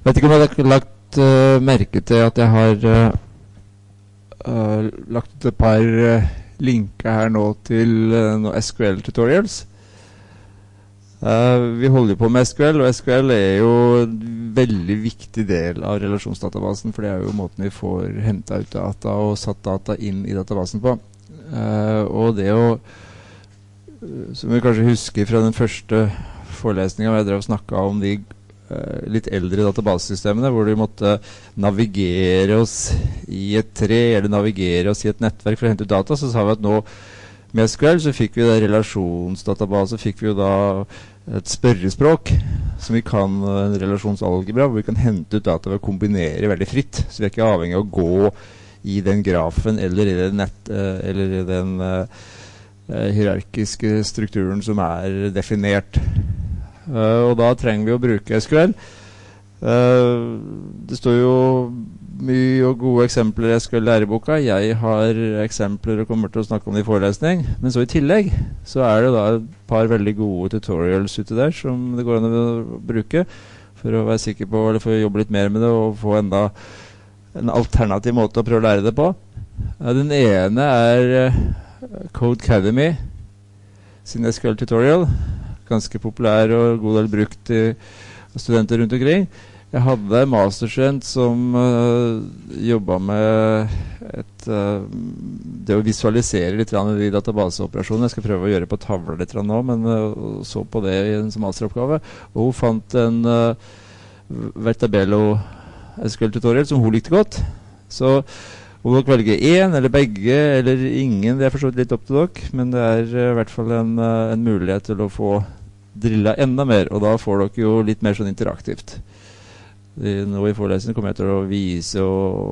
Vet ikke om jeg har lagt merke til at jeg har lagt ut et par linker her nå til noen SQL-tutorials. Vi holder på med SQL, og SQL er jo en veldig viktig del av relasjonsdatabasen, for det er jo måten vi får hentet ut data og satt data inn i databasen på. Og det å, som vi kanskje husker fra den første forelesningen hvor jeg drev og snakket om de litt eldre databasesystemene, hvor du måtte navigere oss i et tre, eller navigere oss i et nettverk for å hente ut data, så sa vi at nå med SQL så fikk vi da relasjonsdatabase, fikk vi jo da et spørrespråk som vi kan, en relasjonsalgebra, hvor vi kan hente ut data ved å kombinere veldig fritt, så vi er ikke avhengig av å gå i den grafen eller i den, eller i den hierarkiske strukturen som er definert. Og da trenger vi å bruke SQL. Det står jo mye og gode eksempler i SQL-læreboka. Jeg har eksempler og kommer til å snakke om det i forelesning. Men så i tillegg så er det da et par veldig gode tutorials ute der som det går an å bruke for å være sikker på, eller for å jobbe litt mer med det og få enda en alternativ måte å prøve å lære det på. Den ene er Codecademy sin SQL-tutorial. Ganske populær og god del brukt av studenter rundt omkring. Jeg hadde en masterstudent som jobbet med det å visualisere litt de databaseoperasjonene. Jeg skal prøve å gjøre på tavler litt nå, men så på det i en masteroppgave. Og hun fant en Vertabello SQL-tutorial som hun likte godt. Så om dere velger en eller begge eller ingen, det er forstått litt opp til dere, men det er i hvert fall en mulighet til å få drilla enda mer, og da får dere jo litt mer sånn interaktivt. Nå i forelesningen kommer jeg til å vise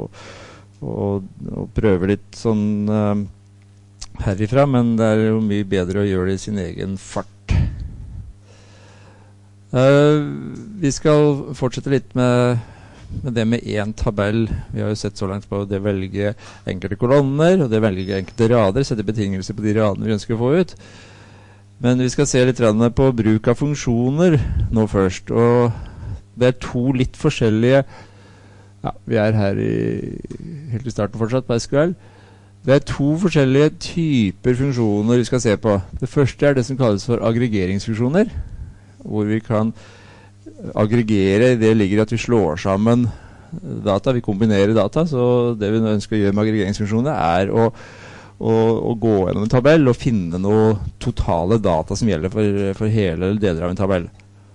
og prøve litt sånn herifra, men det er jo mye bedre å gjøre det i sin egen fart. Vi skal fortsette litt med det med en tabell. Vi har jo sett så langt på det velge enkelte kolonner, og det velge enkelte rader, sette betingelser på de radene vi ønsker å få ut. Men vi skal se litt på bruk av funksjoner nå først, og det er to litt forskjellige, ja, vi er her helt i starten fortsatt på SQL. Det er to forskjellige typer funksjoner vi skal se på. Det første er det som kalles for aggregeringsfunksjoner, hvor vi kan aggregere, det ligger i at vi slår sammen data, vi kombinerer data, så det vi ønsker å gjøre med aggregeringsfunksjoner er å gå gjennom en tabell og finne noe totale data som gjelder for hele eller deler av en tabell.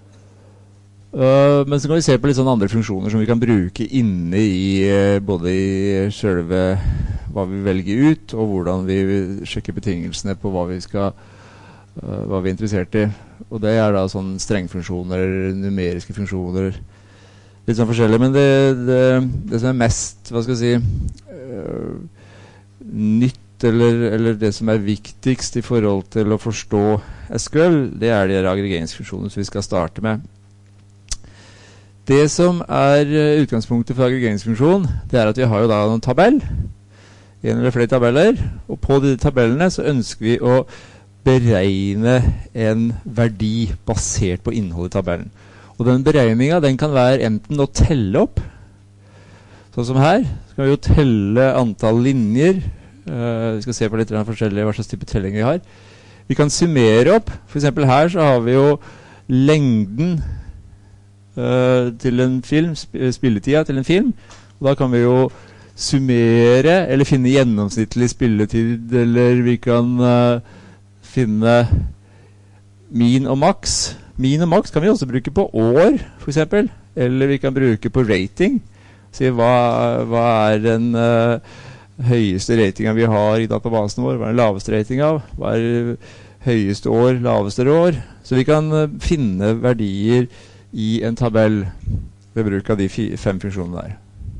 Men så kan vi se på litt sånne andre funksjoner som vi kan bruke inne i både i selve hva vi velger ut, og hvordan vi sjekker betingelsene på hva vi er interessert i. Og det er da sånn strengfunksjoner, numeriske funksjoner, litt sånn forskjellig. Men det som er mest, hva skal jeg si, nytt, eller det som er viktigst i forhold til å forstå SQL, det er de aggregeringsfunksjonene som vi skal starte med. Det som er utgangspunktet for aggregeringsfunksjon, det er at vi har jo da en tabell, en eller flere tabeller, og på de tabellene så ønsker vi å beregne en verdi basert på innholdet i tabellen. Og den beregningen, den kan være enten å telle opp, sånn som her, så kan vi jo telle antall linjer. Vi skal se på litt forskjellige hva slags type telling vi har. Vi kan summere opp. For eksempel her så har vi jo lengden til en film, spilletida til en film. Og da kan vi jo summere, eller finne gjennomsnittlig spilletid, eller vi kan finne min og max. Min og max kan vi også bruke på år, for eksempel. Eller vi kan bruke på rating. Si hva er den høyeste ratingen vi har i databasen vår, hva er den laveste ratingen av, hva er høyeste år, laveste år. Så vi kan finne verdier i en tabell ved bruk av de 5 funksjonene der.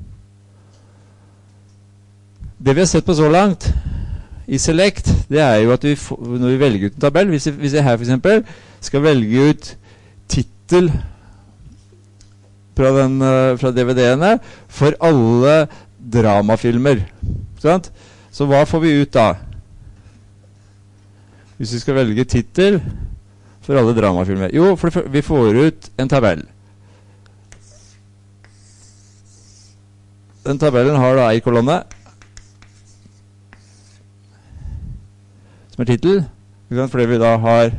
Det vi har sett på så langt i Select, det er jo at når vi velger ut en tabell, hvis jeg her for eksempel skal velge ut titel fra DVD-ene for alle dramafilmer, sant? Så hva får vi ut da? Hvis vi skal velge titel for alle dramafilmer. Jo, vi får ut en tabell. Den tabellen har da en kolonne som titel, fordi vi da har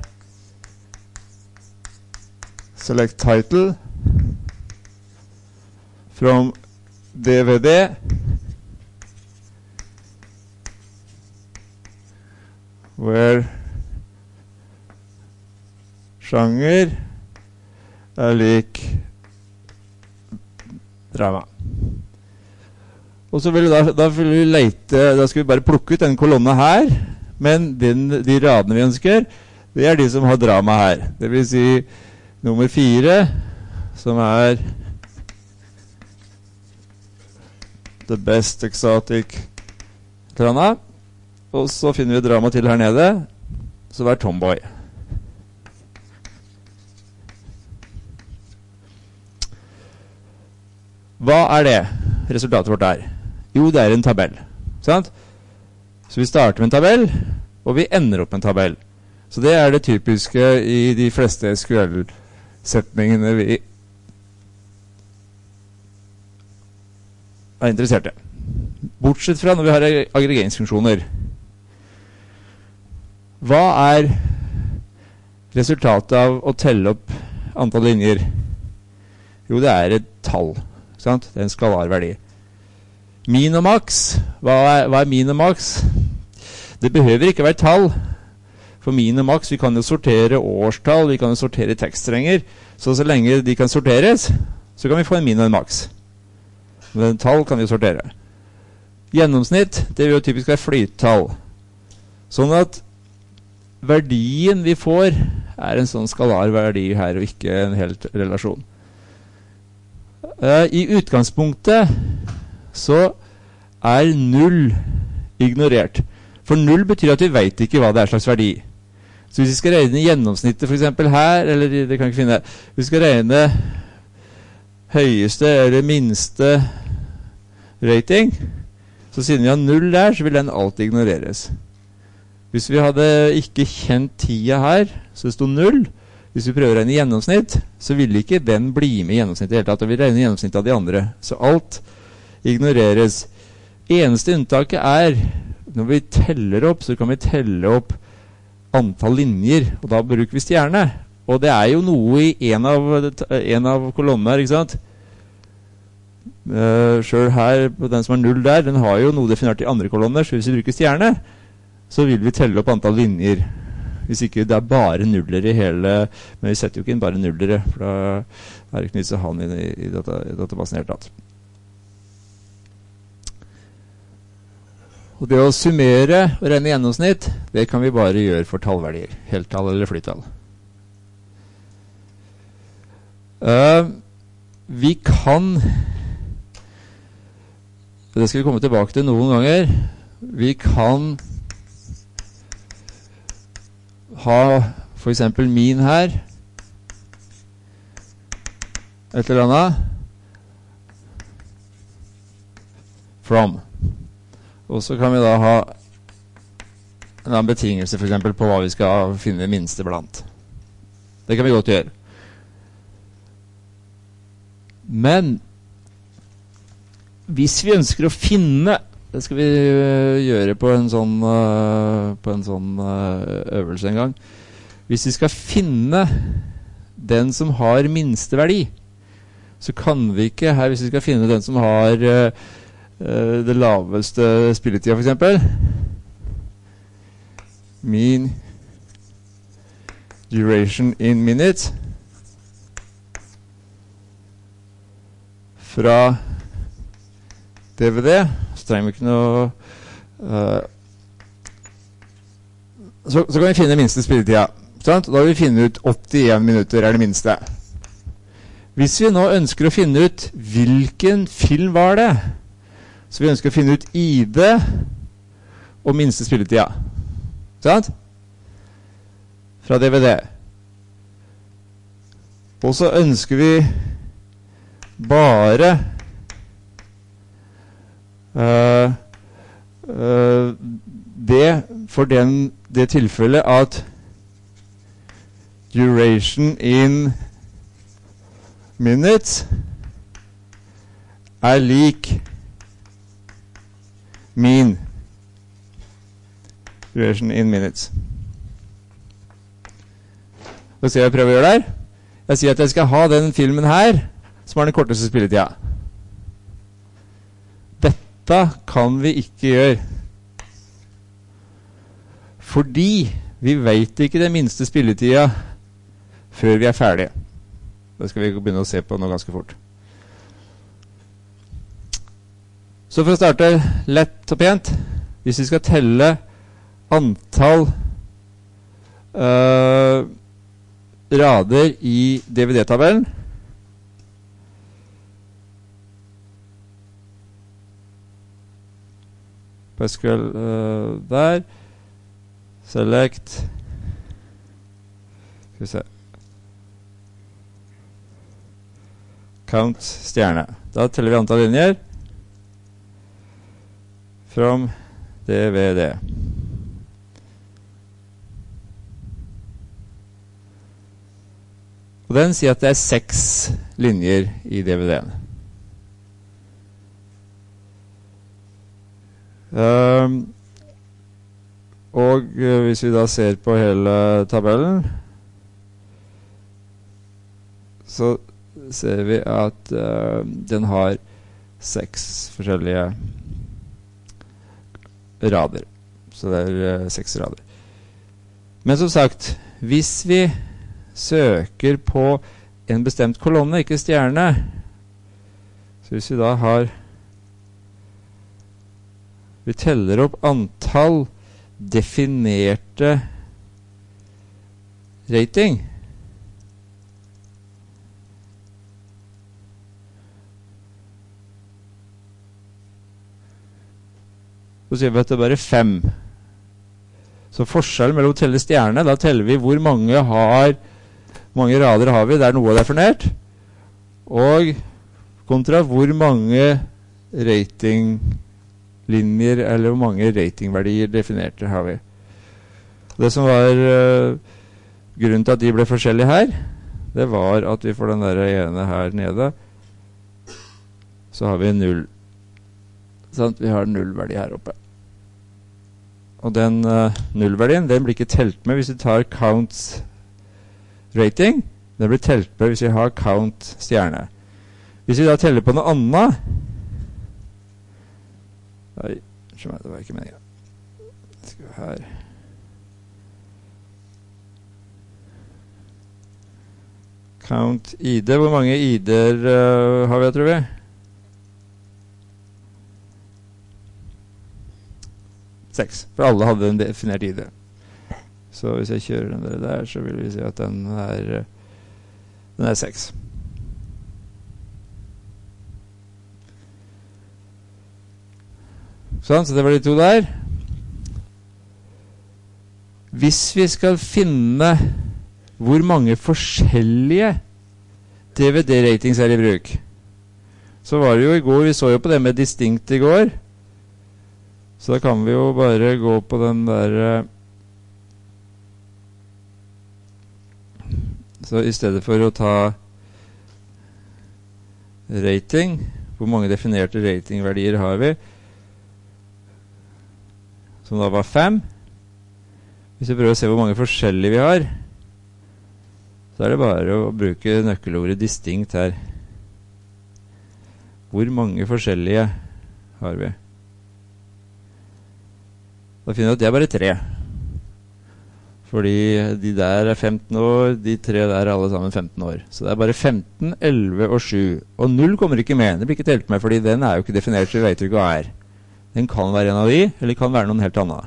select title from DVD where sjanger lik drama. Og så vil vi lete, da skal vi bare plukke ut den kolonna her, men de radene vi ønsker, det de som har drama her. Det vil si nummer 4, som the best exotic trana. Og så finner vi drama til her nede, som Tomboy. Hva det resultatet vårt Jo, det en tabell. Sant? Så vi starter med en tabell, og vi ender opp med en tabell. Så det det typiske i de fleste SQL-setningene vi interessert i. Bortsett fra når vi har aggregeringsfunksjoner. Hva resultatet av å telle opp antall linjer? Jo, det et tall. Sant? Det en skalarverdi. Min og max. Hva min og max? Det behøver ikke være tall. For min og max, vi kan jo sortere årstall, vi kan jo sortere tekststrenger. Så lenge de kan sorteres, så kan vi få en min og en max. Men tall kan vi sortere. Gjennomsnitt, det vil jo typisk være flyttall. Sånn at verdien vi får en sånn skalar verdi her, og ikke en helt relasjon. I utgangspunktet så 0 ignorert. For 0 betyr at vi vet ikke hva det slags verdi. Så hvis vi skal regne gjennomsnittet for eksempel her, eller det kan vi ikke finne, hvis vi skal regne høyeste eller minste rating, så siden vi har 0 der, så vil den alltid ignoreres. Hvis vi hadde ikke kjent tida her, så det stod 0. Hvis vi prøver å regne gjennomsnitt, så vil ikke den bli med gjennomsnittet i hele tatt, og vi regner gjennomsnittet av de andre. Så alt ignoreres. Eneste unntaket når vi teller opp, så kan vi telle opp antall linjer, og da bruker vi stjerne. Og det jo noe i en av kolonnene her, ikke sant? Selv her, den som 0 der, den har jo noe definert i andre kolonner, så hvis vi bruker stjerne, så vil vi telle opp antall linjer. Hvis ikke det bare nuller i hele, men vi setter jo ikke inn bare nullere, for da det ikke nytt han i databasen helt tatt. Og det å summere og regne gjennomsnitt, det kan vi bare gjøre for tallverdier, heltall eller flyttall. Vi kan, det skal vi komme tilbake til noen ganger, vi kan ha for eksempel min her, et eller annet, from. Og så kan vi da ha en betingelse for eksempel på hva vi skal finne minste blant. Det kan vi godt gjøre. Men hvis vi ønsker å finne, det skal vi gjøre på en sånn øvelse en gang. Hvis vi skal finne den som har minste verdi, så kan vi ikke her, hvis vi skal finne den som har det laveste spilletida for eksempel, mean duration in minutes, fra DVD, så trenger vi ikke noe så kan vi finne minste spilletida, sant? Da vil vi finne ut 81 minutter det minste. Hvis vi nå ønsker å finne ut hvilken film var det, så vi ønsker å finne ut ID og minste spilletida, sant? Fra DVD. Og så ønsker vi bare det for det tilfellet at duration in minutes lik mean duration in minutes. Da skal jeg prøve å gjøre det her. Jeg sier at jeg skal ha den filmen her, som har den korteste spilletida. Dette kan vi ikke gjøre. Fordi vi vet ikke den minste spilletida før vi er ferdige. Det skal vi begynne å se på nå ganske fort. Så for å starte lett og pent, hvis vi skal telle antall rader i DVD-tabellen, Pascal der, select, skal vi se, count stjerne. Da teller vi antall linjer from DVD. Og den sier at det er 6 linjer i DVD-en. Og hvis vi da ser på hele tabellen, så ser vi at den har 6 forskjellige rader. Så det er 6 rader. Men som sagt, hvis vi søker på en bestemt kolonne, ikke stjerne, så hvis vi da har, vi teller opp antall definerte rating, så sier vi at det er bare 5. Så forskjellen mellom å telle stjerne, da teller vi hvor mange rader har vi der noe er definert, og kontra hvor mange ratinglinjer eller hvor mange ratingverdier definerte har vi. Det som var grunnen til at de ble forskjellige her, det var at vi får den der ene her nede, så har vi 0. Sånn, vi har 0-verdi her oppe. Og den 0-verdien, den blir ikke telt med hvis vi tar count rating. Den blir telt med hvis vi har count stjerne. Hvis vi da teller på noe annet, nei, det var ikke meningen. Skal vi her. Count ID, hvor mange ID-er har vi, tror vi? Seks, for alle hadde en definert ID. Så hvis jeg kjører den der, så vil vi si at den er 6. Sånn, så det var de 2 der. Hvis vi skal finne hvor mange forskjellige DVD-ratings er i bruk, så var det jo i går, vi så jo på det med distinct i går, så da kan vi jo bare gå på den der, så i stedet for å ta rating, hvor mange definerte ratingverdier har vi, som da var 5. Hvis vi prøver å se hvor mange forskjellige vi har, så er det bare å bruke nøkkelordet distinct her. Hvor mange forskjellige har vi? Da finner vi at det er bare 3. Fordi de der er 15 år, de 3 der er alle sammen 15 år. Så det er bare 15, 11 og 7. Og 0 kommer ikke med, det blir ikke telt med, fordi den er jo ikke definert, så vi vet jo ikke hva er. Den kan være en av de, eller kan være noen helt annet.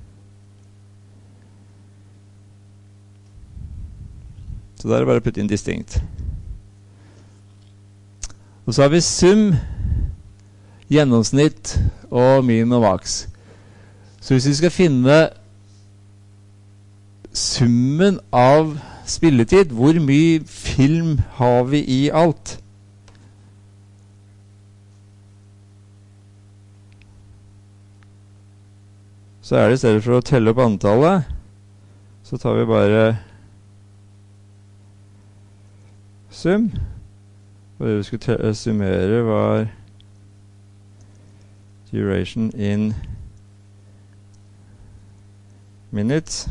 Så der er det bare å putte inn distinct. Og så har vi sum, gjennomsnitt og min og max. Så hvis vi skal finne summen av spilletid, hvor mye film har vi i alt? Så er det i stedet for å telle opp antallet, så tar vi bare sum. Og det vi skulle summere var Duration in minutes.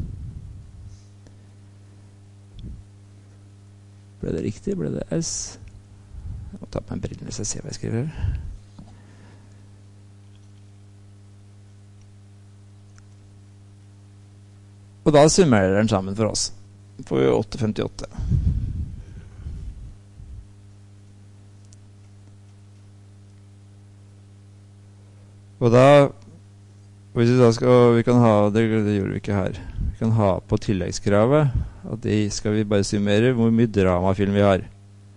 Ble det riktig? Ble det S? Jeg må ta på meg brillene så jeg ser hva jeg skriver. Og da summerer den sammen for oss. Får vi 8,58. Og da, hvis vi da skal, vi kan ha, det gjorde vi ikke her, vi kan ha på tilleggskravet, at det skal vi bare summere hvor mye dramafilm vi har.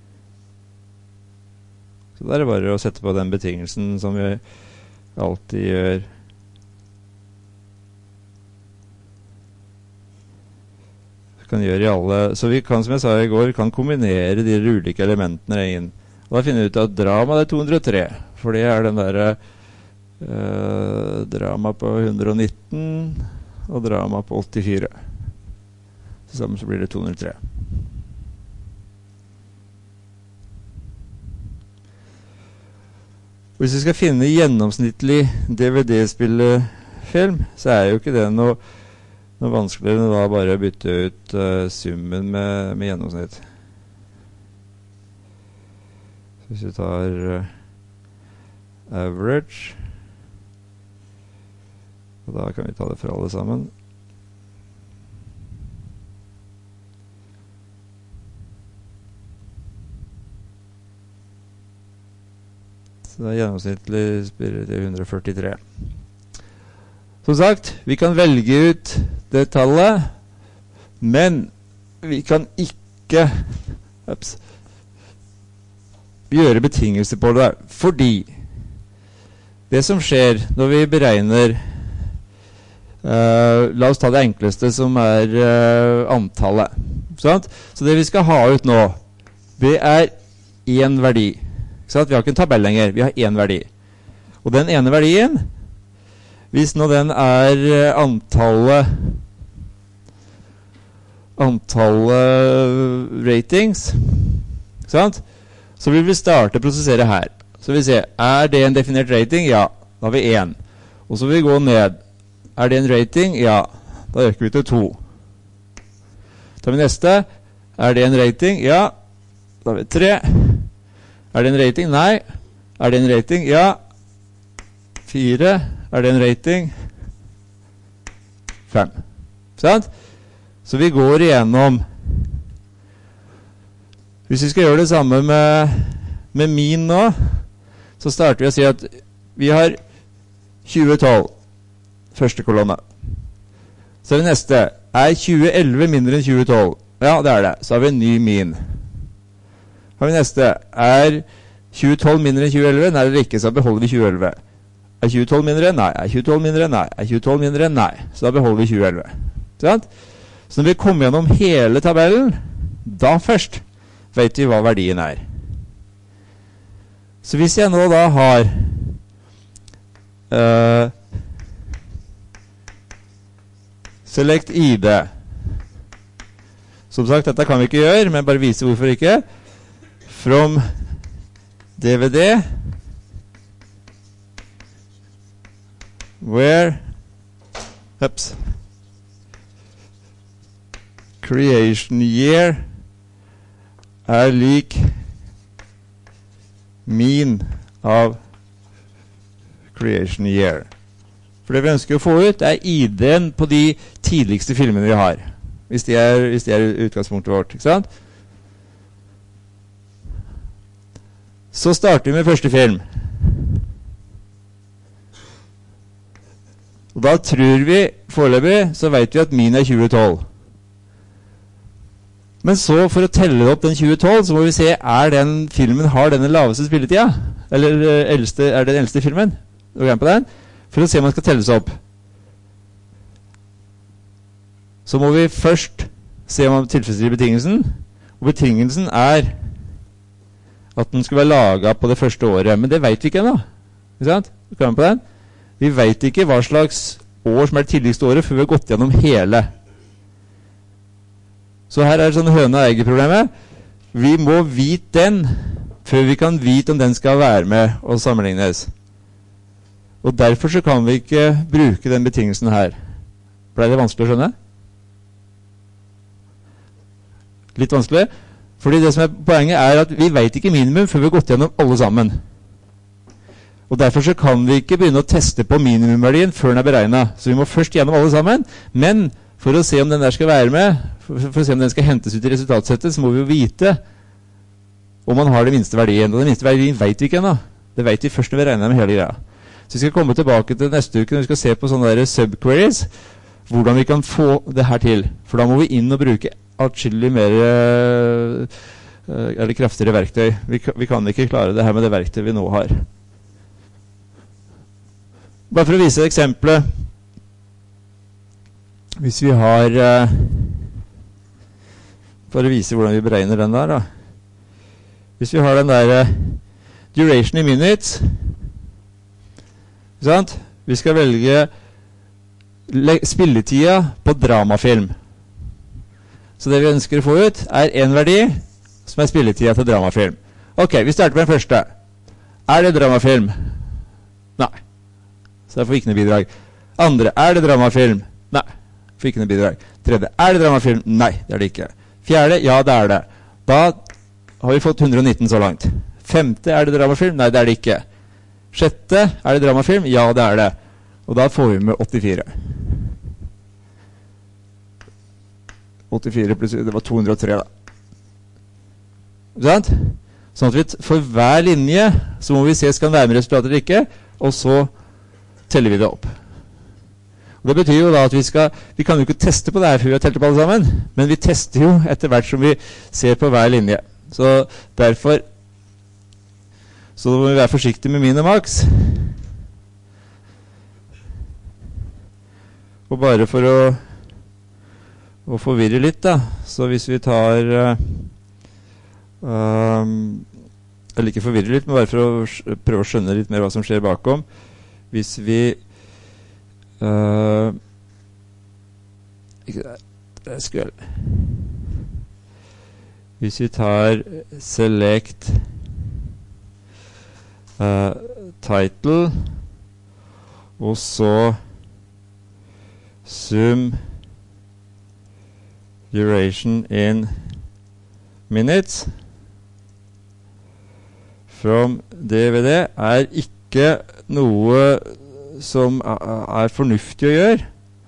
Så da er det bare å sette på den betingelsen som vi alltid gjør. Vi kan gjøre i alle, så vi kan, som jeg sa i går, kan kombinere de ulike elementene inn. Og da finner vi ut at drama det er 203, for det er den der drama på 119 og drama på 84. Så sammen så blir det 203. Hvis vi skal finne gjennomsnittlig DVD-spillefilm, så er jo ikke det noe vanskeligere enn da bare å bytte ut summen med gjennomsnitt. Så hvis vi tar average, og da kan vi ta det for alle sammen. Så det er gjennomsnittlig spiller til 143. Som sagt, vi kan velge ut det tallet, men vi kan ikke gjøre betingelser på det, fordi det som skjer når vi beregner la oss ta det enkleste som er antallet, sant? Så det vi skal ha ut nå, det er en verdi, sant? Vi har ikke en tabell lenger, vi har en verdi, og den ene verdien, hvis nå den er antallet ratings, sant? Så vil vi starte å prosessere her. Så vi ser, er det en definert rating? Ja, da har vi 1. Og så vil vi gå ned. Er det en rating? Ja, da øker vi til 2. Tar vi neste. Er det en rating? Ja, da har vi 3. Er det en rating? Nei. Er det en rating? Ja. 4. Er det en rating? 5. Sant? Så vi går igjennom. Hvis vi skal gjøre det samme med min nå, så starter vi å si at vi har 2012, første kolonne. Så er det neste. Er 2011 mindre enn 2012? Ja, det er det. Så har vi en ny min. Har vi neste. Er 2012 mindre enn 2011? Nei, eller ikke, så beholder vi 2011. Er 2012 mindre? Nei. Er 2012 mindre? Nei. Er 2012 mindre? Nei. Så da beholder vi 2011. Sant? Så når vi kommer gjennom hele tabellen, da først vet vi hva verdien er. Så hvis jeg nå da har select ID, som sagt, dette kan vi ikke gjøre, men bare vise hvorfor ikke, from DVD, where creation year er lik mean av creation year. For det vi ønsker å få ut er ID-en på de tidligste filmene vi har, hvis det er utgangspunktet vårt, ikke sant? Så starter vi med første film. Og da tror vi, foreløpig, så vet vi at min er 2012. Men så, for å telle opp den 2012, så må vi se, er den filmen, har denne laveste spilletida? Eller er det den eldste filmen? På den? For å se om den skal telles opp. Så må vi først se om den tilfredsstiller betingelsen. Og betingelsen er at den skal være laget på det første året. Men det vet vi ikke ennå. Ikke sant? På den? Vi vet ikke hva slags år som er det tidligste året før vi har gått gjennom hele. Så her er det sånn høne- og egget-problemet. Vi må vite den før vi kan vite om den skal være med og sammenlignes. Og derfor så kan vi ikke bruke den betingelsen her. Ble det vanskelig å skjønne? Litt vanskelig? Fordi det som er poenget er at vi vet ikke minimum før vi har gått gjennom alle sammen. Og derfor så kan vi ikke begynne å teste på minimumverdien før den er beregnet. Så vi må først gjennom alle sammen, men for å se om den der skal være med, for å se om den skal hentes ut i resultatsettet, så må vi jo vite om man har den minste verdien. Og den minste verdien vet vi ikke ennå. Det vet vi først når vi regner med hele greia. Så vi skal komme tilbake til neste uke når vi skal se på sånne der subqueries, hvordan vi kan få det her til. For da må vi inn og bruke atskillig mer eller kraftigere verktøy. Vi kan ikke klare det her med det verktøyet vi nå har. Bare for å vise et eksempel. Hvis vi har bare vise hvordan vi beregner den der da. Hvis vi har den der duration i minutes, sant? Vi skal velge spilletida på dramafilm. Så det vi ønsker å få ut er en verdi som er spilletida til dramafilm. Ok, vi starter med den første. Er det dramafilm? Nei. Så der får vi ikke noe bidrag. Andre, er det dramafilm? Nei, får ikke noe bidrag. Tredje, er det dramafilm? Nei, det er det ikke. Fjerde, ja, det er det. Da har vi fått 119 så langt. Femte, er det dramafilm? Nei, det er det ikke. Sjette, er det dramafilm? Ja, det er det. Og da får vi med 84. 84 pluss, det var 203 da. Sant? Sånn at vi for hver linje så må vi se skal den være med resultatet eller ikke, og så teller vi det opp. Og det betyr jo da at vi kan jo ikke teste på det her før vi har telt opp alle sammen, men vi tester jo etter hvert som vi ser på hver linje. Så derfor så må vi være forsiktige med min og max. Og bare for å forvirre litt da, så hvis vi tar eller ikke forvirre litt, men bare for å prøve å skjønne litt mer hva som skjer bakom. Hvis vi hvis vi tar select title og så sum duration in minutes from DVD er ikke noe som er fornuftig å gjøre,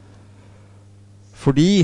fordi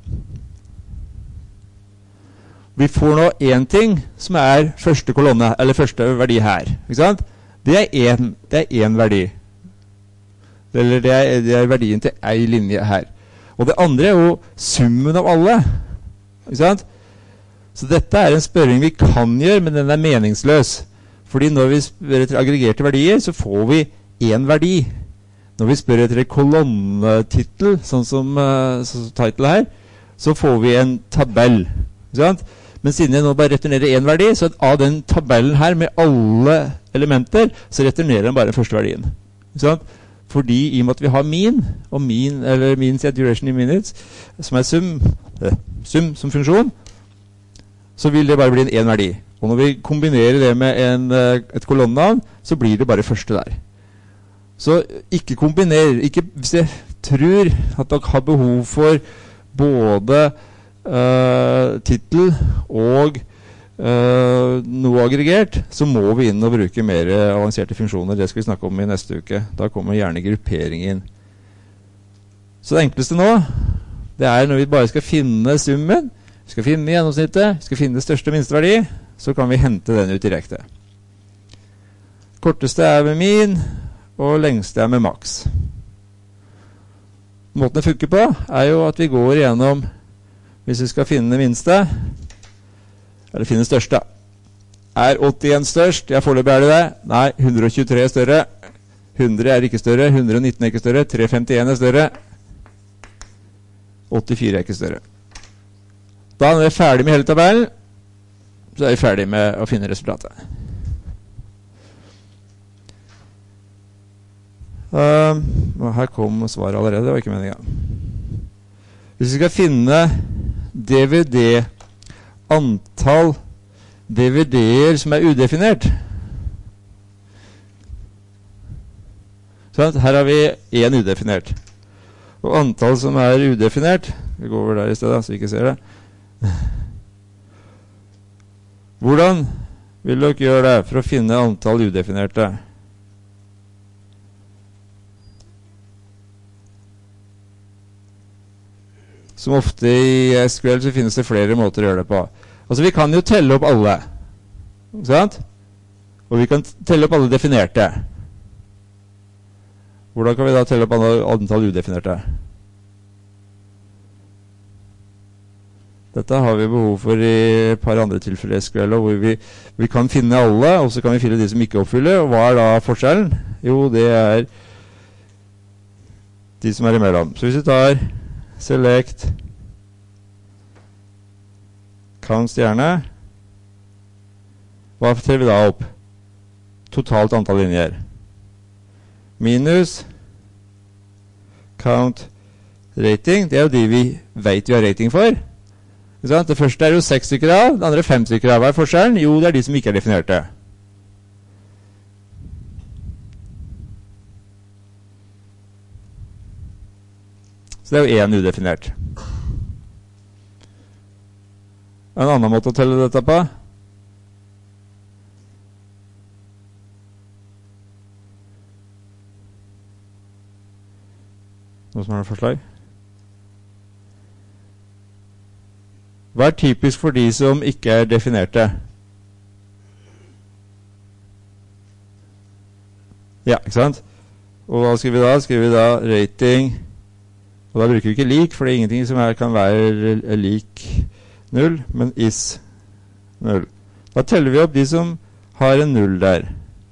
vi får nå en ting som er første kolonne, eller første verdi her, ikke sant? Det er en verdi. Eller det er verdien til en linje her. Og det andre er jo summen av alle, ikke sant? Så dette er en spørring vi kan gjøre, men den er meningsløs. Fordi når vi spør etter aggregerte verdier, så får vi en verdi. Når vi spør etter en kolonnetitel, sånn som title her, så får vi en tabell. Ikke sant? Men siden jeg nå bare returnerer en verdi, så av den tabellen her med alle elementer, så returnerer den bare den første verdien. Ikke sant? Fordi i og med at vi har min, og eller min duration in minutes, som er sum som funksjon, så vil det bare bli en verdi. Og når vi kombinerer det med et kolonnenavn, så blir det bare første der. Så ikke kombiner, hvis jeg tror at dere har behov for både titel og noe aggregert, så må vi inn og bruke mer avanserte funksjoner. Det skal vi snakke om i neste uke. Da kommer gjerne gruppering inn. Så det enkleste nå, det er når vi bare skal finne summen, vi skal finne gjennomsnittet, vi skal finne største og minste verdi, så kan vi hente den ut direkte. Korteste er med min, og lengste er med max. Måten det funker på er jo at vi går igjennom, hvis vi skal finne minste, eller finne største. Er 81 størst? Ja, foreløpig er det det. Nei, 123 er større. 100 er ikke større. 119 er ikke større. 351 er større. 84 er ikke større. Da er vi ferdig med hele tabellen, så er vi ferdig med å finne resultatet. Her kom svaret allerede, det var ikke meningen. Hvis vi skal finne antall DVD-er som er udefinert, Sånn, her har vi en udefinert. Og antall som udefinert, vi går over der i stedet, så vi ikke ser det. Hvordan vil dere gjøre det for å finne antall udefinerte? Som ofte i SQL så finnes det flere måter å gjøre det på. Altså vi kan jo telle opp alle, sant? Og vi kan telle opp alle definerte. Hvordan kan vi da telle opp antall udefinerte? Dette har vi behov for i et par andre tilfeller i SQL, hvor vi kan finne alle, og så kan vi finne de som ikke oppfyller. Og hva da forskjellen? Jo, det de som imellom. Så hvis vi tar select count stjerne, hva teller vi da opp? Totalt antall linjer. Minus count rating, det jo de vi vet vi har rating for. Det første jo 6 stykker av, det andre 5 stykker av. Hva forskjellen? Jo, det de som ikke definerte. Så det jo en udefinert. En annen måte å telle dette på? Noen som har noen forslag? Hva typisk for de som ikke definerte? Ja, ikke sant? Og hva skriver vi da? Skriver vi da rating, og da bruker vi ikke lik, for det ingenting som kan være lik 0, men is 0. Da teller vi opp de som har en 0 der.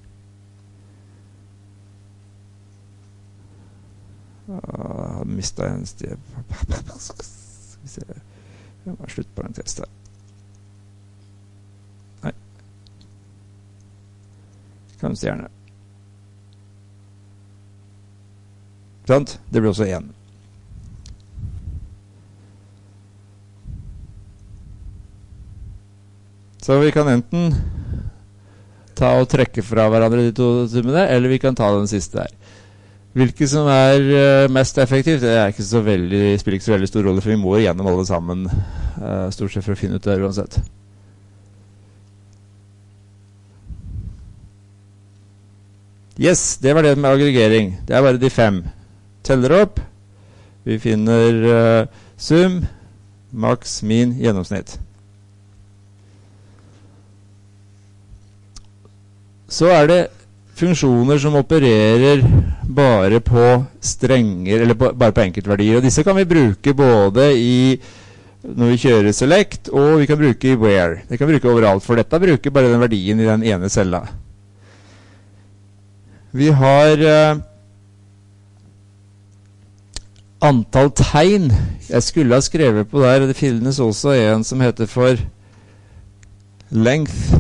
Mistet en sted. Skal vi se. Det var slutt på en test her. Nei. Kan stjerne. Sant? Det blir også 1. Så vi kan enten ta og trekke fra hverandre de to summene, eller vi kan ta den siste her. Hvilke som mest effektivt, det ikke så veldig, spiller ikke så veldig stor rolle, for vi må gjennom alle sammen, stort sett for å finne ut det uansett. Yes, det var det med aggregering. Det bare de 5. Teller opp. Vi finner sum, maks, min, gjennomsnitt. Så det funksjoner som opererer bare på strenger, eller bare på enkeltverdier. Og disse kan vi bruke både når vi kjører select, og vi kan bruke i where. Det kan vi bruke overalt, for dette bruker bare den verdien i den ene cella. Vi har antall tegn. Jeg skulle ha skrevet på der, det finnes også en som heter for length.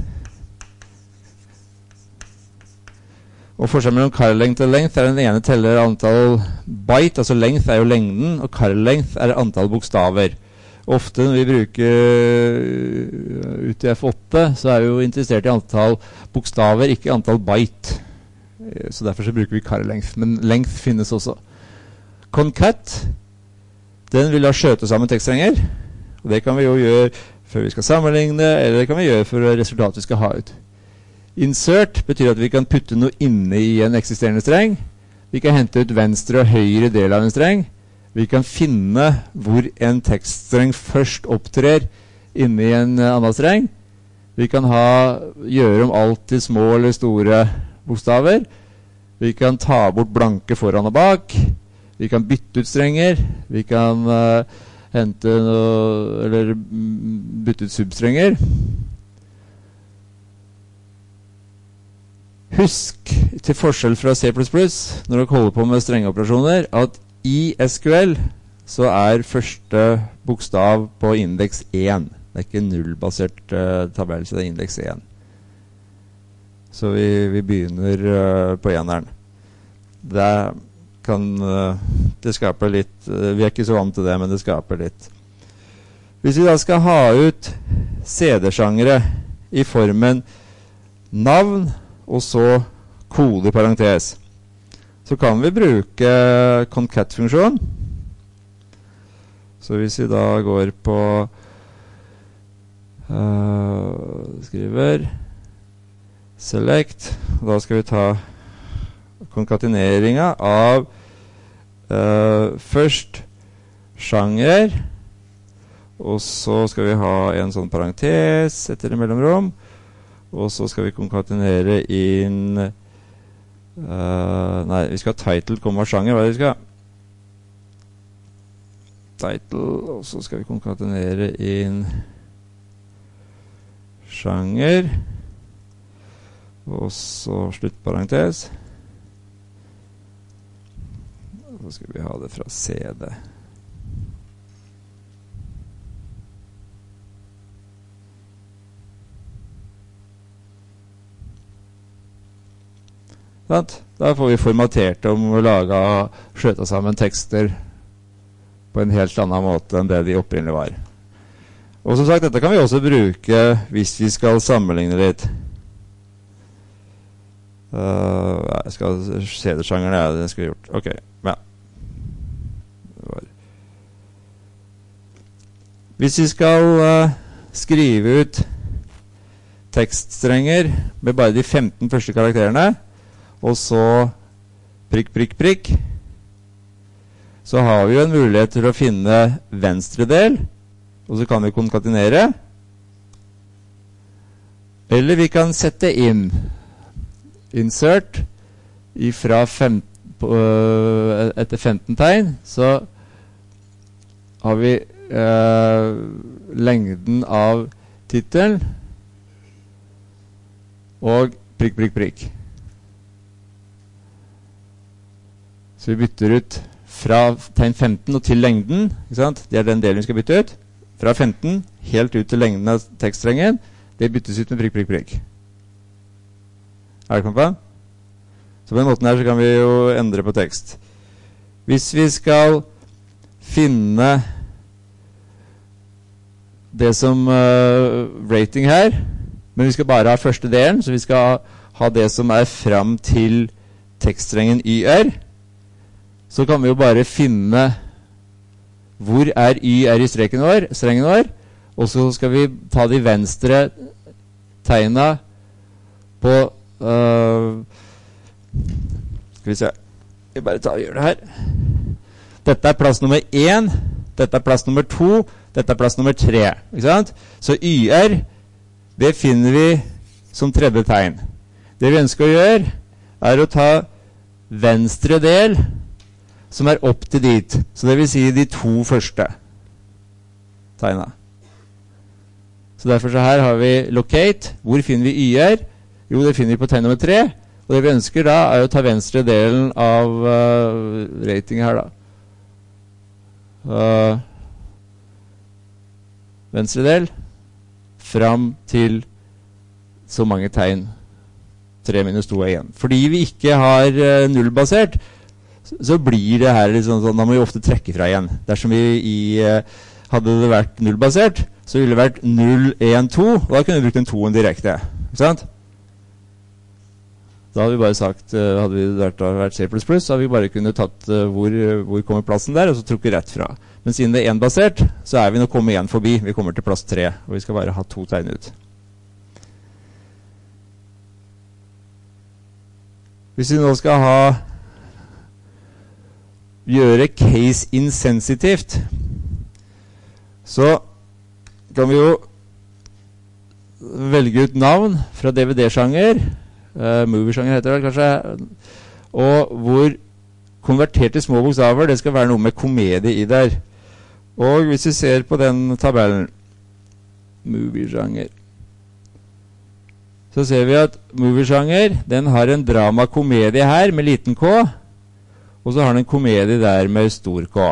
Og forskjellen mellom car-length og length den ene teller antall byte, altså length jo lengden, og car-length antall bokstaver. Ofte når vi bruker UTF-8, så vi jo interessert i antall bokstaver, ikke antall byte. Så derfor så bruker vi car-length, men length finnes også. Concat, den vil da skjøte sammen tekststrenger, og det kan vi jo gjøre før vi skal sammenligne, eller det kan vi gjøre for resultatet vi skal ha ut. Insert betyr at vi kan putte noe inne i en eksisterende streng. Vi kan hente ut venstre og høyre del av en streng. Vi kan finne hvor en tekststreng først opptrer inne i en annen streng. Vi kan gjøre om alt til små eller store bokstaver. Vi kan ta bort blanke foran og bak. Vi kan bytte ut strenger. Vi kan hente eller bytte ut substrenger. Husk, til forskjell fra C++, når dere holder på med strengeoperasjoner, at i SQL så første bokstav på indeks 1. Det ikke en nullbasert tabell, så det indeks 1. Så vi begynner på eneren. Det skaper litt, vi ikke så vant til det, men det skaper litt. Hvis vi da skal ha ut CD-sjangere i formen navn, og så kode i parentes. så kan vi bruke concat-funksjon. Så hvis vi da går på skriver select, da skal vi ta konkateneringa av først sjanger, og så skal vi ha en sånn parentes etter en mellomrom, og så skal vi konkatenere inn nei, vi skal ha title, sjanger, hva er det vi skal ha? Title, og så skal vi konkatenere inn sjanger, og så sluttparentes, og så skal vi ha det fra CD. Da får vi formatert om å lage skjøta sammen tekster på en helt annen måte enn det de opprinnelig var. Og som sagt, dette kan vi også bruke hvis vi skal sammenligne litt. Jeg skal se det sjangeren jeg skulle gjort. Ok, ja. Hvis vi skal skrive ut tekststrenger med bare de 15 første karakterene, og så prikk, prikk, prikk, så har vi jo en mulighet til å finne venstre del, og så kan vi konkatenere. Eller vi kan sette inn insert etter 15 tegn, så har vi lengden av titelen og prikk, prikk, prikk. Så vi bytter ut fra tegn 15 og til lengden, ikke sant? Det er den delen vi skal bytte ut. Fra 15 helt ut til lengden av tekststrengen, det byttes ut med prikk, prikk, prikk. Er det kommet på? Så på den måten her så kan vi jo endre på tekst. Hvis vi skal finne det som rating her, men vi skal bare ha første delen, så vi skal ha det som er fram til tekststrengen YR, så kan vi jo bare finne hvor er YR i strengen vår, og så skal vi ta de venstre tegna på skal vi se, vi bare gjør det her. Dette er plass nummer 1, dette er plass nummer 2, dette er plass nummer 3, ikke sant? Så YR, det finner vi som tredje tegn. Det vi ønsker å gjøre er å ta venstre del som er opp til dit. Så det vil si de 2 første tegna. Så derfor så her har vi locate. Hvor finner vi YR? Jo, det finner vi på tegn nummer 3. Og det vi ønsker da er å ta venstre delen av rating her da. Venstre del fram til så mange tegn. 3 minus 2 er 1. Fordi vi ikke har nullbasert, så blir det her liksom sånn, da må vi ofte trekke fra igjen. Dersom vi hadde det vært nullbasert, så ville det vært 0, 1, 2, og da kunne vi brukt en 2 direkte. Ikke sant? Da hadde vi bare sagt, hadde vi vært C++, så hadde vi bare kunnet tatt hvor kommer plassen der, og så trukket rett fra. Men siden det er 1-basert, så er vi nå kommet 1 forbi. Vi kommer til plass 3, og vi skal bare ha 2 tegn ut. Hvis vi nå skal gjøre case insensitivt, så kan vi jo velge ut navn fra DVD-sjanger, movie-sjanger heter det kanskje, og hvor konverterte små bokstaver, det skal være noe med komedie i der. Og hvis vi ser på den tabellen, movie-sjanger, så ser vi at movie-sjanger, den har en drama-komedie her med liten K, og så har den en komedie der med stor K.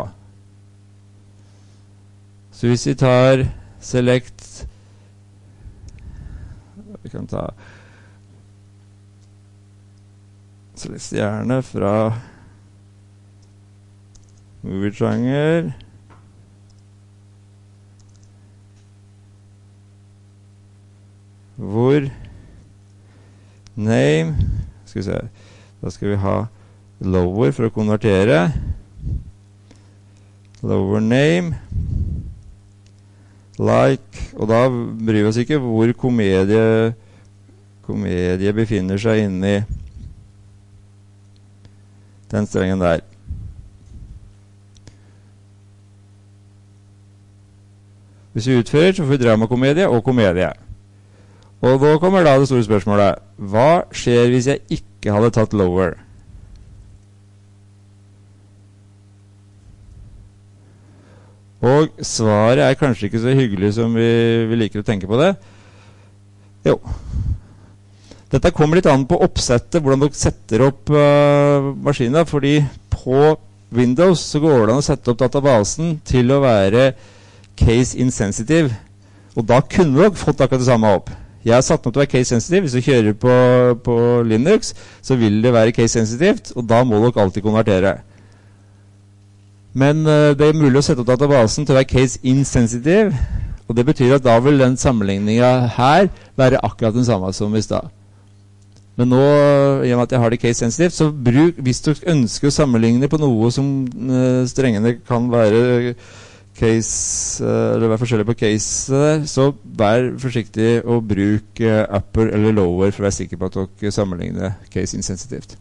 Så hvis vi tar select, vi kan ta select stjerne fra movie-sjanger, hvor name, skal vi se, da skal vi ha lower for å konvertere. Lower name. Like. Og da bryr vi oss ikke hvor komedie befinner seg inne i den strengen der. Hvis vi utfører, så får vi dramakomedie og komedie. Og da kommer da det store spørsmålet. Hva skjer hvis jeg ikke hadde tatt lower? Og svaret er kanskje ikke så hyggelig som vi liker å tenke på det. Jo. Dette kommer litt an på oppsettet, hvordan dere setter opp maskinen, fordi på Windows så går det an å sette opp databasen til å være case insensitive. Og da kunne dere fått akkurat det samme opp. Jeg har satt den opp til å være case sensitive. Hvis du kjører på Linux, så vil det være case sensitivt, og da må dere alltid konvertere. Men det er mulig å sette opp databasen til å være case insensitive, og det betyr at da vil den sammenligningen her være akkurat den samme som i stad. Men nå, i og med at jeg har det case sensitive, så hvis du ønsker å sammenligne på noe som strengene kan være case, eller være forskjellig på case, så vær forsiktig og bruk upper eller lower for å være sikker på at dere sammenligner case insensitivt.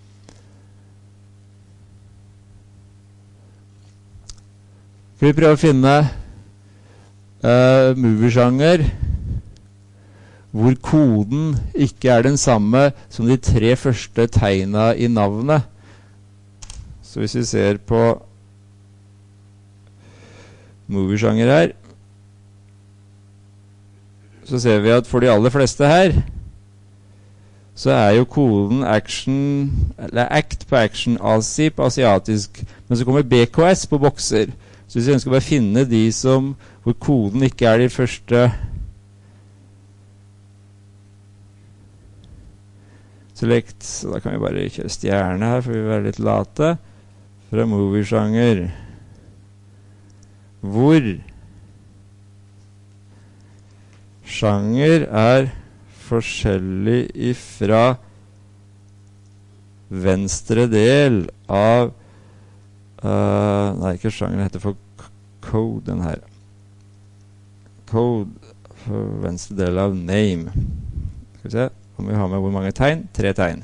Skal vi prøve å finne movie-sjanger hvor koden ikke er den samme som de 3 første tegna i navnet. Så hvis vi ser på movie-sjanger her, så ser vi at for de aller fleste her, så er jo koden action, eller act på action, ASI på asiatisk, men så kommer BKS på bokser. Så hvis vi ønsker bare finne de hvor koden ikke er de første select, så da kan vi bare kjøre stjerne her, for vi vil være litt late, fra movie-sjanger. Hvor sjanger er forskjellig ifra venstre del av nei, ikke sjanger, det heter for code, den her. Code for venstre del av name. Skal vi se om vi har med hvor mange tegn? 3 tegn.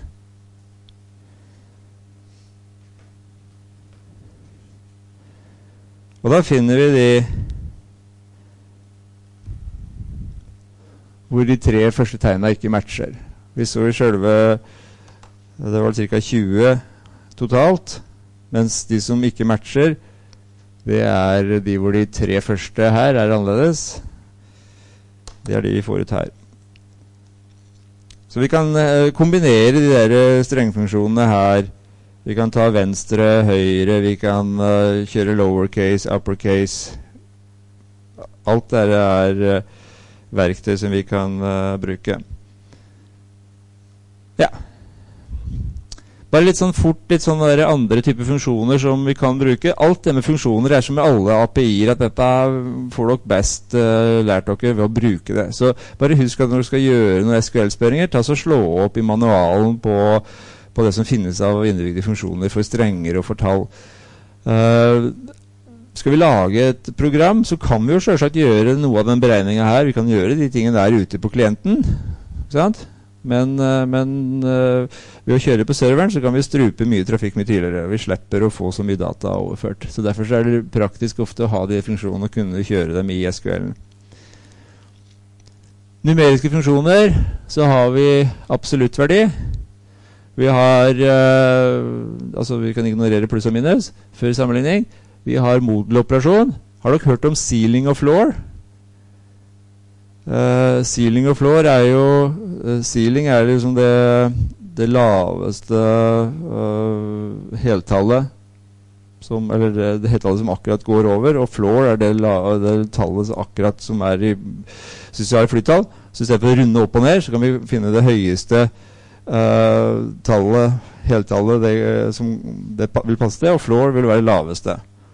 Og da finner vi de hvor de 3 første tegnene ikke matcher. Vi så i selve, det var ca. 20 totalt, mens de som ikke matcher, det er de hvor de 3 første her er annerledes. Det er de vi får ut her. Så vi kan kombinere de der strengfunksjonene her. Vi kan ta venstre, høyre, vi kan kjøre lowercase, uppercase. Alt der er verktøy som vi kan bruke. Ja. Bare litt sånn fort, litt sånn der andre typer funksjoner som vi kan bruke. Alt det med funksjoner er som med alle API-er, at dette får dere best lært dere ved å bruke det. Så bare husk at når dere skal gjøre noen SQL-spørringer, ta så slå opp i manualen på det som finnes av innebygde funksjoner for strenger og for tall. Skal vi lage et program, så kan vi jo selvsagt gjøre noe av den beregningen her. Vi kan gjøre de tingene der ute på klienten, sant? Men ved å kjøre på serveren så kan vi strupe mye trafikk mye tidligere. Vi slipper å få så mye data overført. Så derfor er det praktisk ofte å ha de funksjonene og kunne kjøre dem i SQL-en. Numeriske funksjoner, så har vi absolutt verdi. Vi har, altså vi kan ignorere pluss og minus før sammenligning. Vi har modeloperasjon. Har dere hørt om ceiling og floor? Ceiling og floor er jo, ceiling er liksom det laveste heltallet, eller det heltallet som akkurat går over, og floor er det tallet akkurat som er i, synes jeg er flyttall. Så i stedet for å runde opp og ned, så kan vi finne det høyeste tallet, heltallet som det vil passe til, og floor vil være det laveste.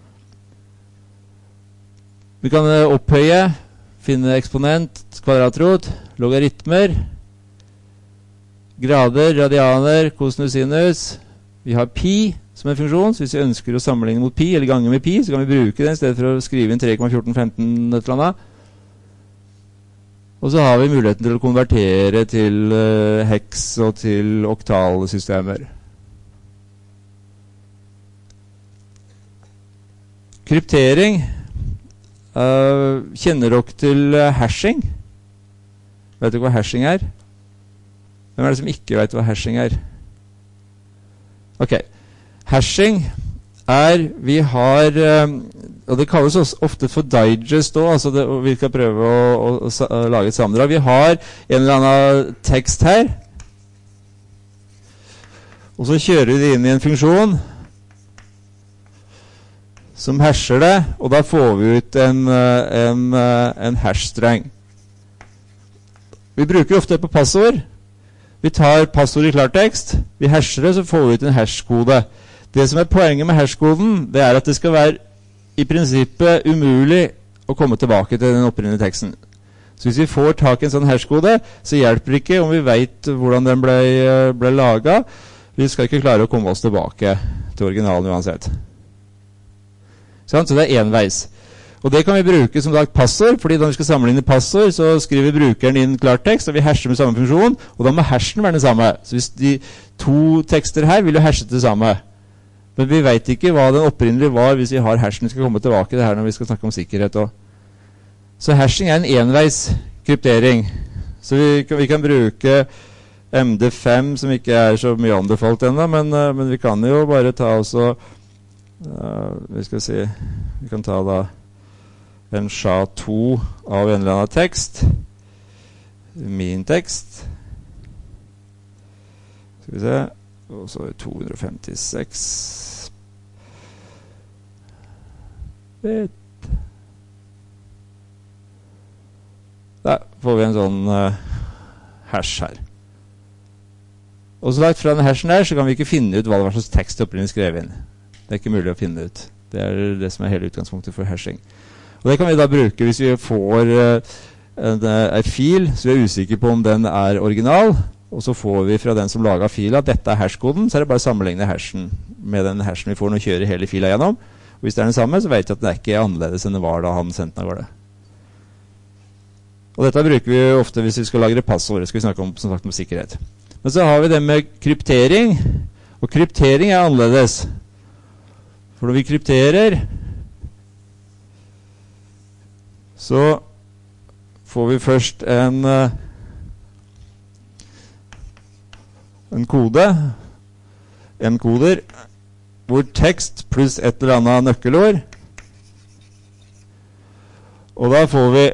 Vi kan opphøye, finne eksponent, kvadratrot, logaritmer, grader, radianer, kosinus, sinus. Vi har pi som en funksjon, så hvis vi ønsker å sammenligne mot pi, eller gange med pi, så kan vi bruke den i stedet for å skrive inn 3,1415 et eller annet. Og så har vi muligheten til å konvertere til heks og til oktalsystemer. Kryptering. Kjenner dere til hashing? Vet dere hva hashing er? Hvem er det som ikke vet hva hashing er? Ok. Hashing er, vi har, og det kalles også ofte for digest også, altså det, vi skal prøve å lage et sammendrag. Vi har en eller annen tekst her, og så kjører vi det inn i en funksjon som hasher det, og da får vi ut en hash-streng. Vi bruker ofte det på passord. Vi tar passord i klartekst, vi hasher det, så får vi ut en hash-kode. Det som er poenget med hash-koden, det er at det skal være i prinsippet umulig å komme tilbake til den opprinnelige teksten. Så hvis vi får tak i en sånn hash-kode, så hjelper det ikke om vi vet hvordan den ble laget. Vi skal ikke klare å komme oss tilbake til originalen uansett. Så det er enveis. Og det kan vi bruke som sagt passord, fordi når vi skal sammenligne passord, så skriver brukeren inn klartekst, og vi hasher med samme funksjon, og da må hashen være den samme. Så hvis de to tekster her vil jo hashe det samme. Men vi vet ikke hva den opprinnelige var hvis vi har hashen. Vi skal komme tilbake til det her når vi skal snakke om sikkerhet også. Så hashing er en enveis kryptering. Så vi kan bruke MD5, som ikke er så mye anbefalt ennå, men vi kan jo bare ta også vi skal si, vi kan ta da en SHA-2 av en eller annen tekst, min tekst, skal vi se, og så 256 da får vi en sånn hash her. Og så lagt fra den hashen der, så kan vi ikke finne ut hva det var slags tekst opprinnelig skrevet inn. Det er ikke mulig å finne ut. Det er det som er hele utgangspunktet for hashing. Og det kan vi da bruke hvis vi får en fil, så vi er usikre på om den er original, og så får vi fra den som laget fila at dette er hashkoden, så er det bare å sammenligne hashen med den hashen vi får når vi kjører hele fila gjennom. Og hvis det er den samme, så vet vi at den er ikke annerledes enn det var da han sendte den av gårde. Og dette bruker vi ofte hvis vi skal lagre passord. Det skal vi snakke om, som sagt, om sikkerhet. Men så har vi det med kryptering, og kryptering er annerledes. For når vi krypterer, så får vi først en kode, enkoder, hvor tekst pluss et eller annet nøkkelord, og da får vi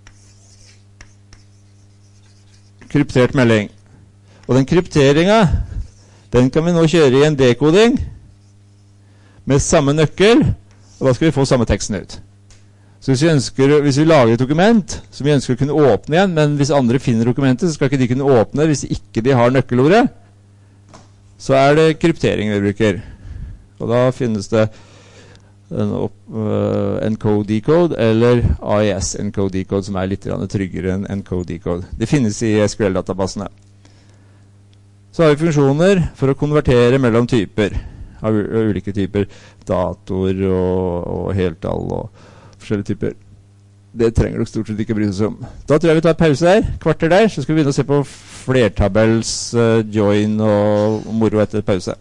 kryptert melding. Og den krypteringen, den kan vi nå kjøre i en dekoding med samme nøkkel, og da skal vi få samme teksten ut. Så hvis vi lager et dokument som vi ønsker å kunne åpne igjen, men hvis andre finner dokumentet, så skal ikke de kunne åpne hvis ikke de har nøkkelordet, så er det kryptering vi bruker. Og da finnes det encode-decode eller AES-encode-decode, som er litt tryggere enn encode-decode. Det finnes i SQL-databasene. Så har vi funksjoner for å konvertere mellom typer, av ulike typer, dator og heltall og forskjellige typer. Det trenger dere stort sett ikke bry seg om. Da tror jeg vi tar pause der, kvarter der, så skal vi begynne å se på flertabels, join og moro etter pause.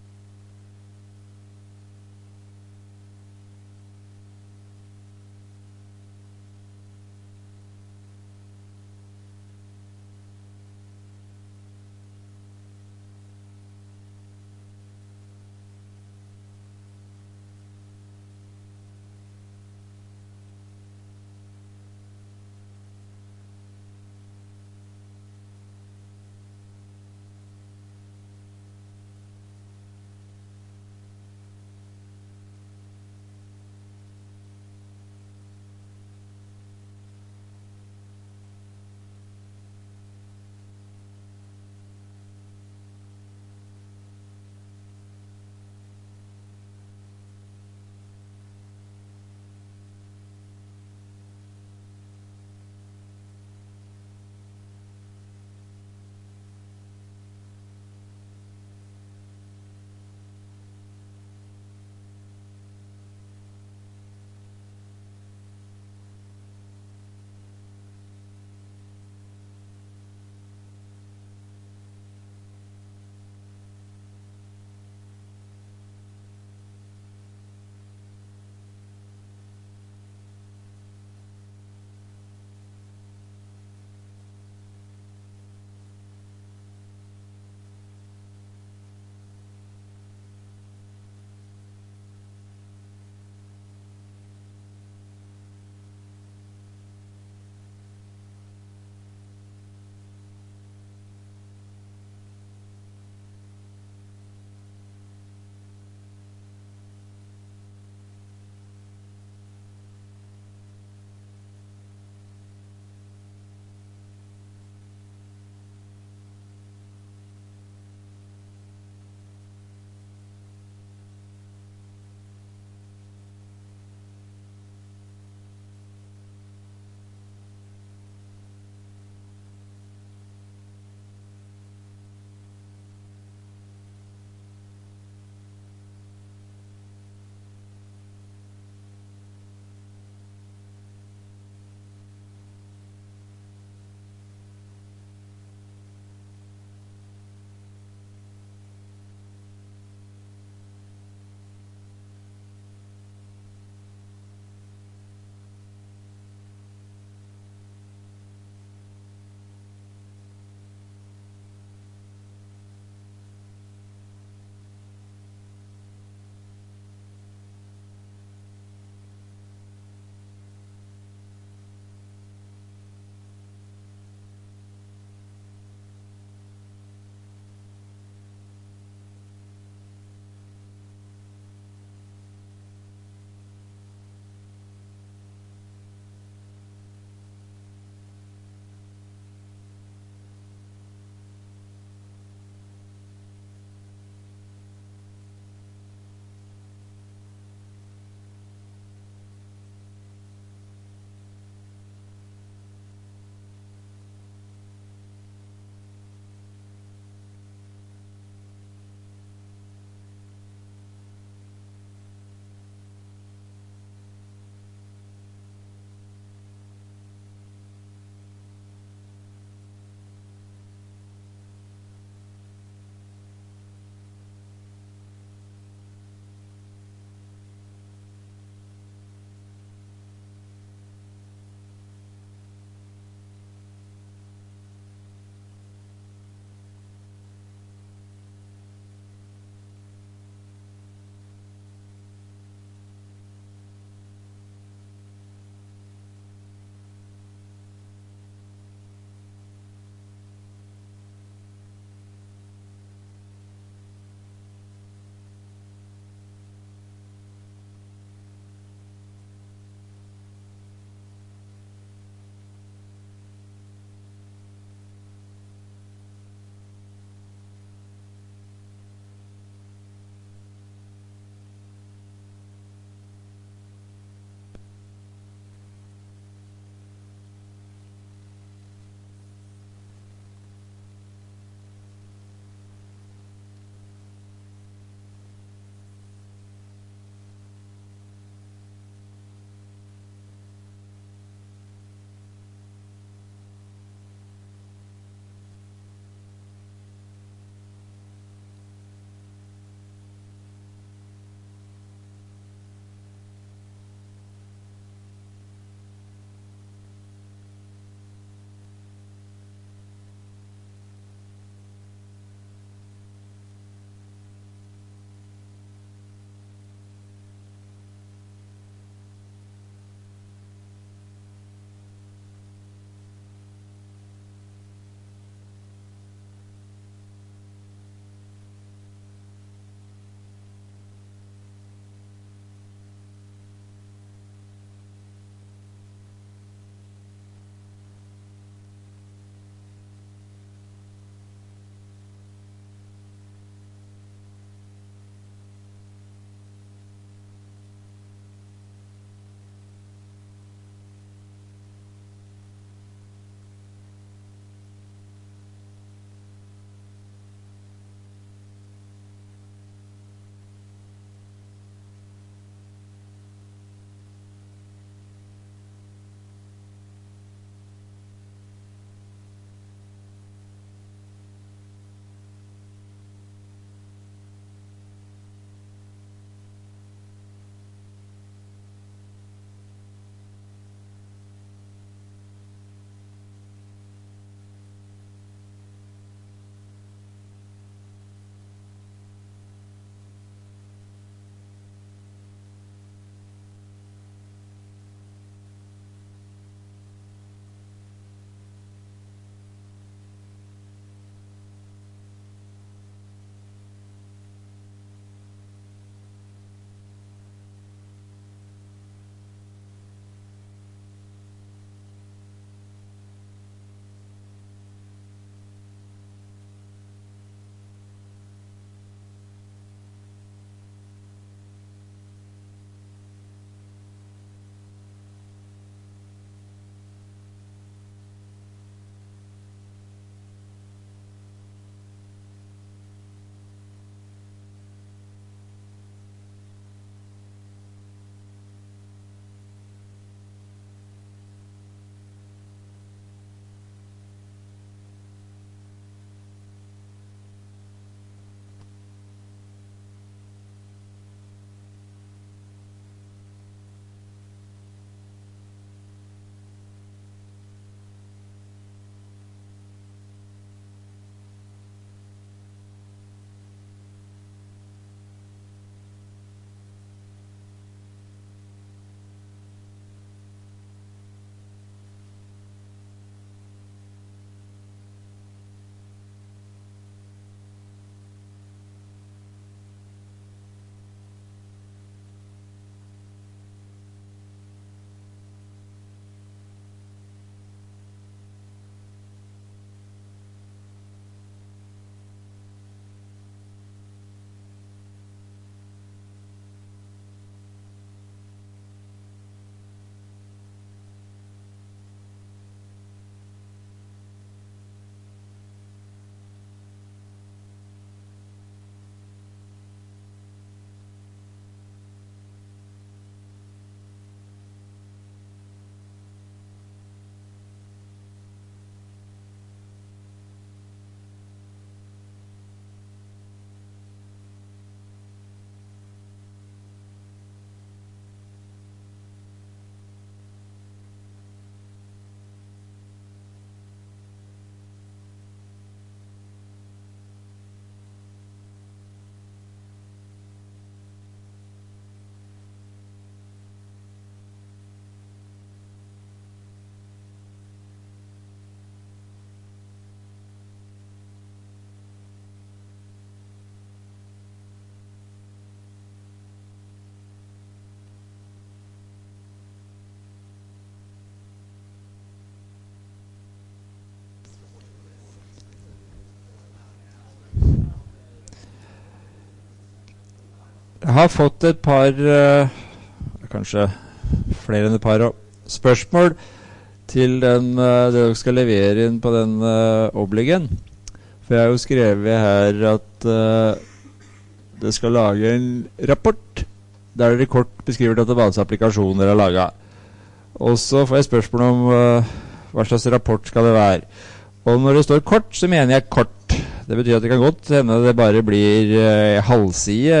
har fått et par, kanskje flere enn et par spørsmål til den, det dere skal levere inn på den obligen. For jeg har jo skrevet her at det skal lage en rapport der dere kort beskriver databaseapplikasjoner dere har laget. Og så får jeg spørsmål om hva slags rapport skal det være. Og når det står kort, så mener jeg kort. Det betyr at det kan godt hende det bare blir halvside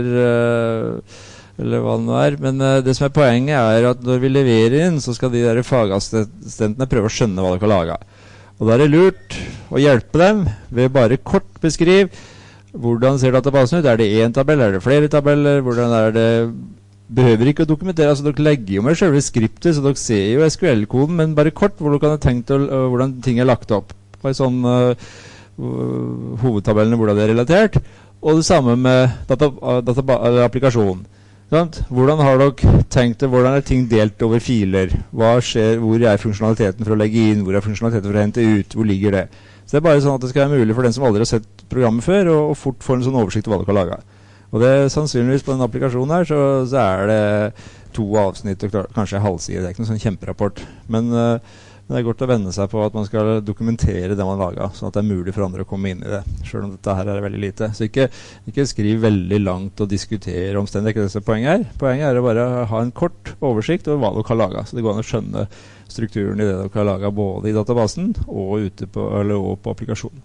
eller hva det nå er. Men det som er poenget er at når vi leverer inn, så skal de der fagassistentene prøve å skjønne hva de kan lage. Og da er det lurt å hjelpe dem ved bare kort beskrive hvordan ser databasen ut. Er det en tabell? Er det flere tabeller? Hvordan er det? Behøver ikke å dokumentere. Altså, dere legger jo med selve skriptet, så dere ser jo SQL-koden, men bare kort hvor dere kan ha tenkt hvordan ting er lagt opp. På en sånn hovedtabellene, hvordan det er relatert. Og det samme med applikasjonen. Hvordan har dere tenkt det? Hvordan er ting delt over filer? Hva skjer? Hvor er funksjonaliteten for å legge inn? Hvor er funksjonaliteten for å hente ut? Hvor ligger det? Så det er bare sånn at det skal være mulig for den som aldri har sett programmet før og fort få en sånn oversikt over hva du kan lage. Og det er sannsynligvis på den applikasjonen her så er det 2 avsnitt og kanskje halvside. Det er ikke noen sånn kjemperapport. Men det er godt å venne seg på at man skal dokumentere det man lager, sånn at det er mulig for andre å komme inn i det, selv om dette her er veldig lite. Så ikke skriv veldig langt og diskutere omstendigheter. Det er ikke det som er poenget her. Poenget er å bare ha en kort oversikt over hva du kan lage, så det går an å skjønne strukturen i det du kan lage både i databasen og ute på, eller også på applikasjonen.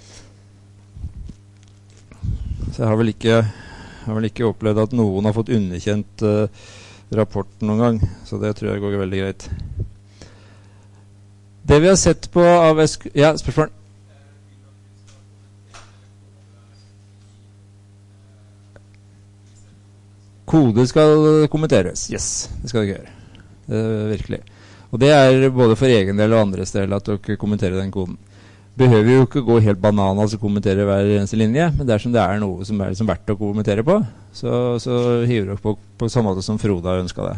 Så jeg har vel ikke opplevd at noen har fått underkjent rapporten noen gang, så det tror jeg går veldig greit. Det vi har sett på av ja, spørsmål? Kode skal kommenteres. Yes, det skal dere gjøre. Virkelig. Og det er både for egen del og andres del at dere kommenterer den koden. Behøver jo ikke gå helt bananas og kommentere hver eneste linje, men dersom det er noe som er liksom verdt å kommentere på, så hiver dere på samme måte som Frode har ønsket det.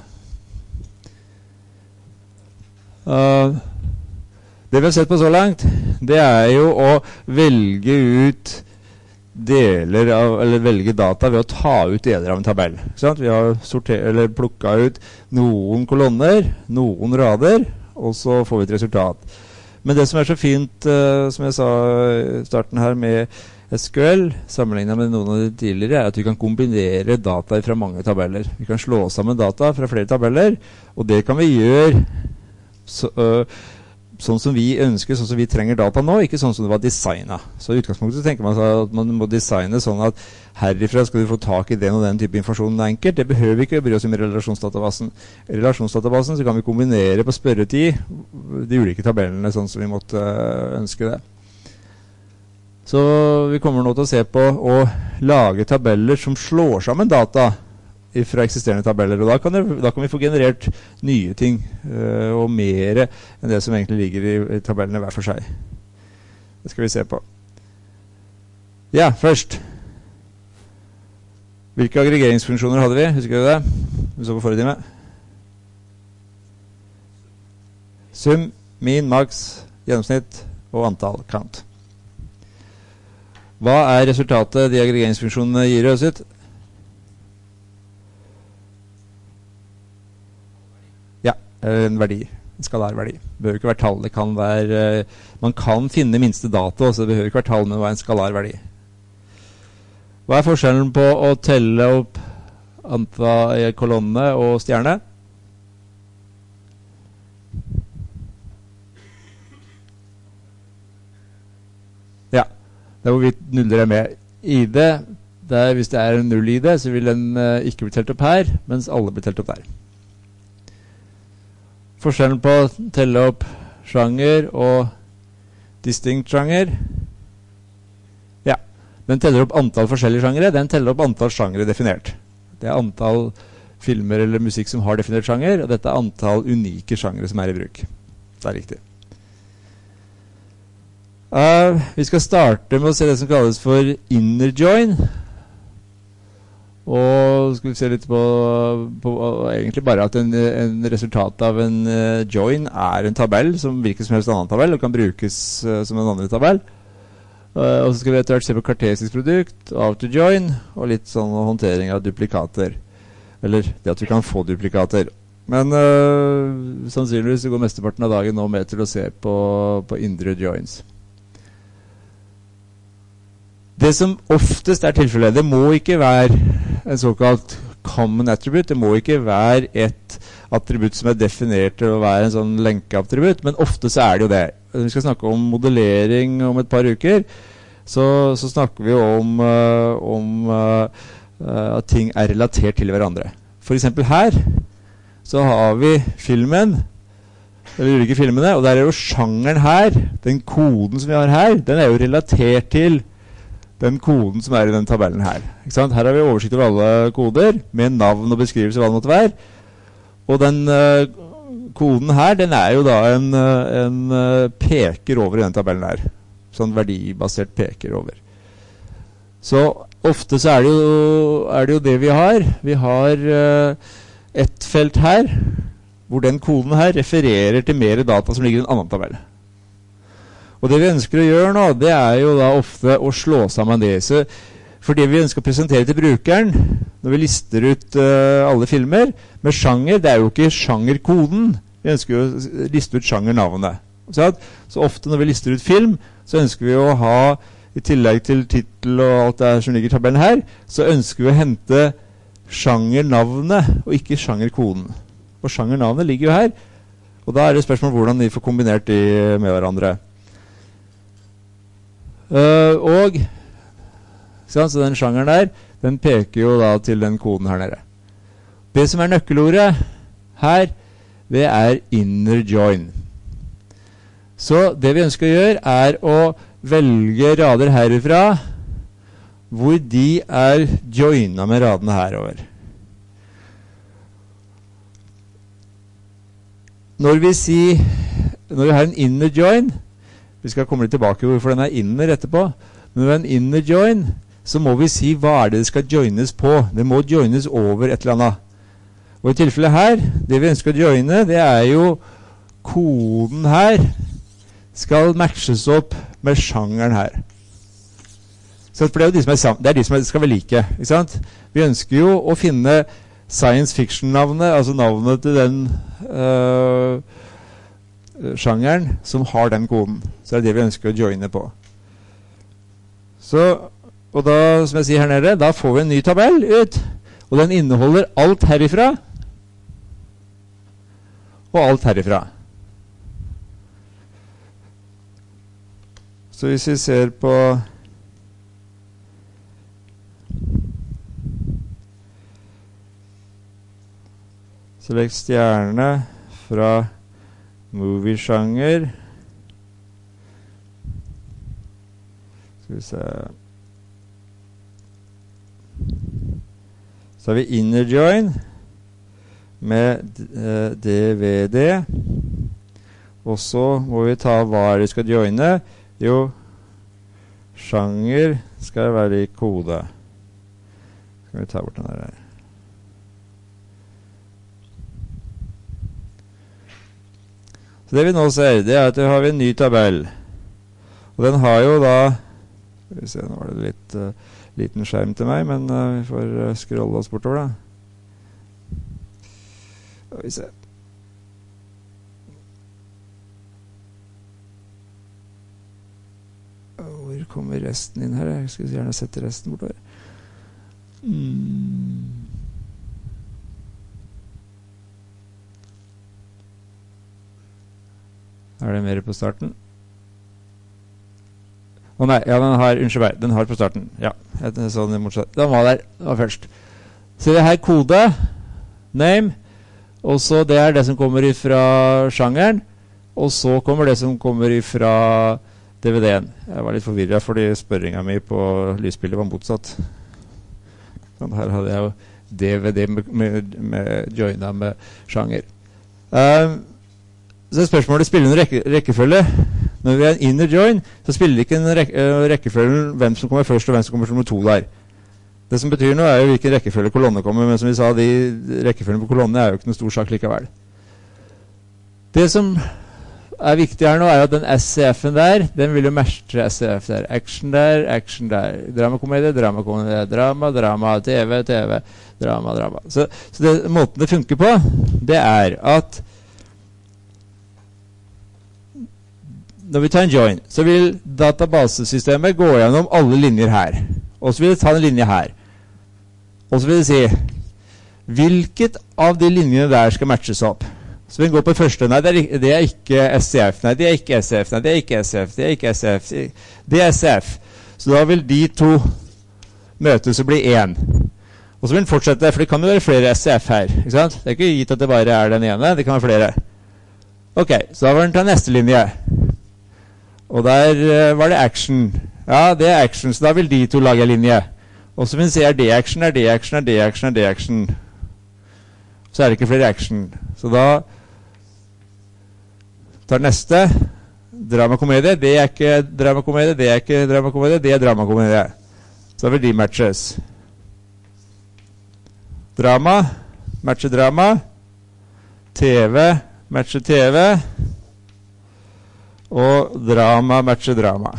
Det vi har sett på så langt, det er jo å velge ut deler av, eller velge data ved å ta ut deler av en tabell. Vi har plukket ut noen kolonner, noen rader, og så får vi et resultat. Men det som er så fint, som jeg sa i starten her med SQL, sammenlignet med noen av de tidligere, er at vi kan kombinere data fra mange tabeller. Vi kan slå sammen data fra flere tabeller, og det kan vi gjøre sånn som vi ønsker, sånn som vi trenger data nå, ikke sånn som det var designet. Så i utgangspunktet tenker man at man må designe sånn at herifra skal du få tak i den og den type informasjon enkelt. Det behøver vi ikke å bry oss med relasjonsdatabasen. I relasjonsdatabasen så kan vi kombinere på spørretid de ulike tabellene sånn som vi måtte ønske det. Så vi kommer nå til å se på å lage tabeller som slår sammen data fra eksisterende tabeller, og da kan vi få generert nye ting og mer enn det som egentlig ligger i tabellene hver for seg. Det skal vi se på. Ja, først. Hvilke aggregeringsfunksjoner hadde vi? Husker du det? Vi så på forrige time. Sum, min, max, gjennomsnitt og antall, count. Hva er resultatet de aggregeringsfunksjonene gir oss ut? En verdi, en skalarverdi. Det behøver ikke være tall, det kan være man kan finne minste dato, så det behøver ikke være tall, men det er en skalarverdi. Hva er forskjellen på å telle opp antall kolonne og stjerne? Ja, det er hvorvidt nuller er med. ID, hvis det er en null i det, så vil den ikke bli telt opp her, mens alle blir telt opp der. Forskjellen på å telle opp sjanger og distinct sjanger. Ja, den teller opp antall forskjellige sjangere, den teller opp antall sjangere definert. Det er antall filmer eller musikk som har definert sjanger, og dette er antall unike sjangere som er i bruk. Det er riktig. Vi skal starte med å se det som kalles for inner join. Og skal vi se litt på egentlig bare at en resultat av en join er en tabell som hvilken som helst annen tabell og kan brukes som en andre tabell. Og så skal vi etter hvert se på kartesisk produkt, outer join, og litt sånn håndtering av duplikater. Eller det at vi kan få duplikater. Men sannsynligvis går mesteparten av dagen nå med til å se på indre joins. Det som oftest tilfellet, det må ikke være en såkalt common attribute, det må ikke være et attributt som definert til å være en sånn lenkeattributt, men ofte så det jo det. Når vi skal snakke om modellering om et par uker, så snakker vi om at ting relatert til hverandre. For eksempel her, så har vi filmen, eller ulike filmene, og der jo sjangeren her, den koden som vi har her, den jo relatert til den koden som i den tabellen her. Ikke sant? Her har vi oversikt over alle koder, med navn og beskrivelse hva det måtte være. Og den koden her, den jo da en peker over i den tabellen her. Sånn verdibasert peker over. Så ofte så det jo det vi har. Vi har et felt her, hvor den koden her refererer til mer data som ligger i en annen tabell. Og det vi ønsker å gjøre nå, det jo da ofte å slå sammen det. Så for det vi ønsker å presentere til brukeren, når vi lister ut alle filmer, med sjanger, det jo ikke sjangerkoden. Vi ønsker jo å liste ut sjangernavnet. Så ofte når vi lister ut film, så ønsker vi å ha, i tillegg til titel og alt det som ligger i tabellen her, så ønsker vi å hente sjangernavnet, og ikke sjangerkoden. Og sjangernavnet ligger jo her, og da det spørsmål hvordan de får kombinert de med hverandre. Så den sjangeren der, den peker jo da til den koden her nede. Det som nøkkelordet her, det inner join. Så det vi ønsker å gjøre å velge rader herifra, hvor de joina med radene herover. Når vi har en inner join, vi skal komme litt tilbake hvorfor den inner etterpå, men når vi har en inner join, så må vi si hva det skal joines på. Det må joines over et eller annet. Og i tilfellet her, det vi ønsker å joine, det jo koden her skal matches opp med sjangeren her. Så for det det de som skal være like, ikke sant? Vi ønsker jo å finne science fiction-navnet, altså navnet til den sjangeren som har den koden. Så det vi ønsker å joine på. Så, og da, som jeg sier her nede, da får vi en ny tabell ut, og den inneholder alt herifra, og alt herifra. Så hvis vi ser på select stjerne fra movie-sjanger. Skal vi se. Så har vi inner join med DVD. Og så må vi ta hva vi skal joine. Jo, sjanger skal være i kode. Skal vi ta bort den her. Så det vi nå ser, det at vi har en ny tabell. Og den har jo da, skal vi se, nå var det litt liten skjerm til meg, men vi får scrolle oss bortover da. Skal vi se. Hvor kommer resten inn her? Jeg skal gjerne sette resten bortover. Det mer på starten? Nei, ja, unnskyld meg, den har på starten. Ja, sånn motsatt. Den var der, den var først. Så det her kode, name, og så det det som kommer ifra sjangeren, og så kommer det som kommer ifra DVD-en. Jeg var litt forvirret, fordi spørringen min på lysbildet var motsatt. Sånn, her hadde jeg jo DVD med joina med sjanger. Så spørsmålet spiller en rekkefølge. Når vi har en inner join, så spiller det ikke en rekkefølge hvem som kommer først og hvem som kommer som nummer 2 der. Det som betyr noe jo hvilken rekkefølge kolonne kommer, men som vi sa, de rekkefølgen på kolonne jo ikke noen stor sak likevel. Det som viktig her nå, at den SCF-en der, den vil jo matche SCF der. Action der, dramakomedie, drama, TV, drama. Så måten det funker på, det at når vi tar en join, så vil databasesystemet gå gjennom alle linjer her. Og så vil det ta en linje her. Og så vil det si, hvilket av de linjene der skal matches opp? Så vi går på første. Nei, det ikke SCF. Nei, det ikke SF. Nei, det ikke SF. Det ikke SF. Det SF. Så da vil de to møtes og bli én. Og så vil den fortsette, for det kan jo være flere SCF her. Ikke sant? Det ikke gitt at det bare den ene. Det kan være flere. Ok, så da var den til neste linje. Og der var det action. Ja, det action, så da vil de to lage en linje. Og så vil den se, det action, det action, det action, det action. Så det ikke flere action. Så da tar neste dramakomedie. Det ikke dramakomedie, det ikke dramakomedie, det dramakomedie. Så da vil de matches. Drama, matche drama. TV, matche TV. Og drama, matche drama.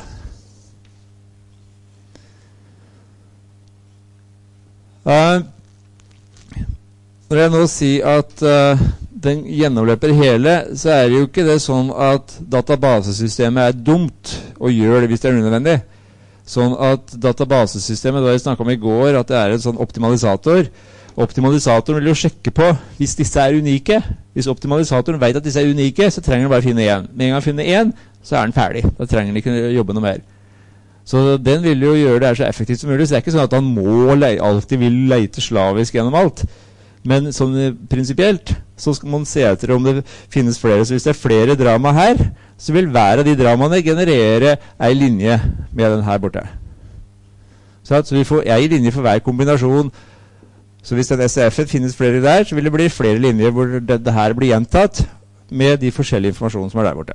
Når jeg nå sier at den gjennomløper hele, så det jo ikke det sånn at databasesystemet dumt og gjør det hvis det unødvendig. Sånn at databasesystemet, det jeg snakket om i går, at det en sånn optimalisator. Optimalisatoren vil jo sjekke på hvis disse unike. Hvis optimalisatoren vet at disse unike, så trenger den bare finne én. Med en gang finne én, så den ferdig. Da trenger den ikke jobbe noe mer. Så den vil jo gjøre det så effektivt som mulig. Så det ikke sånn at han alltid vil leite slavisk gjennom alt. Men sånn prinsipielt så skal man se etter om det finnes flere. Så hvis det flere drama her, så vil hver av de dramaene generere en linje med den her borte. Så vi får en linje for hver kombinasjon. Så hvis den SCF-en finnes flere der, så vil det bli flere linjer hvor det her blir gjentatt med de forskjellige informasjonen som der borte.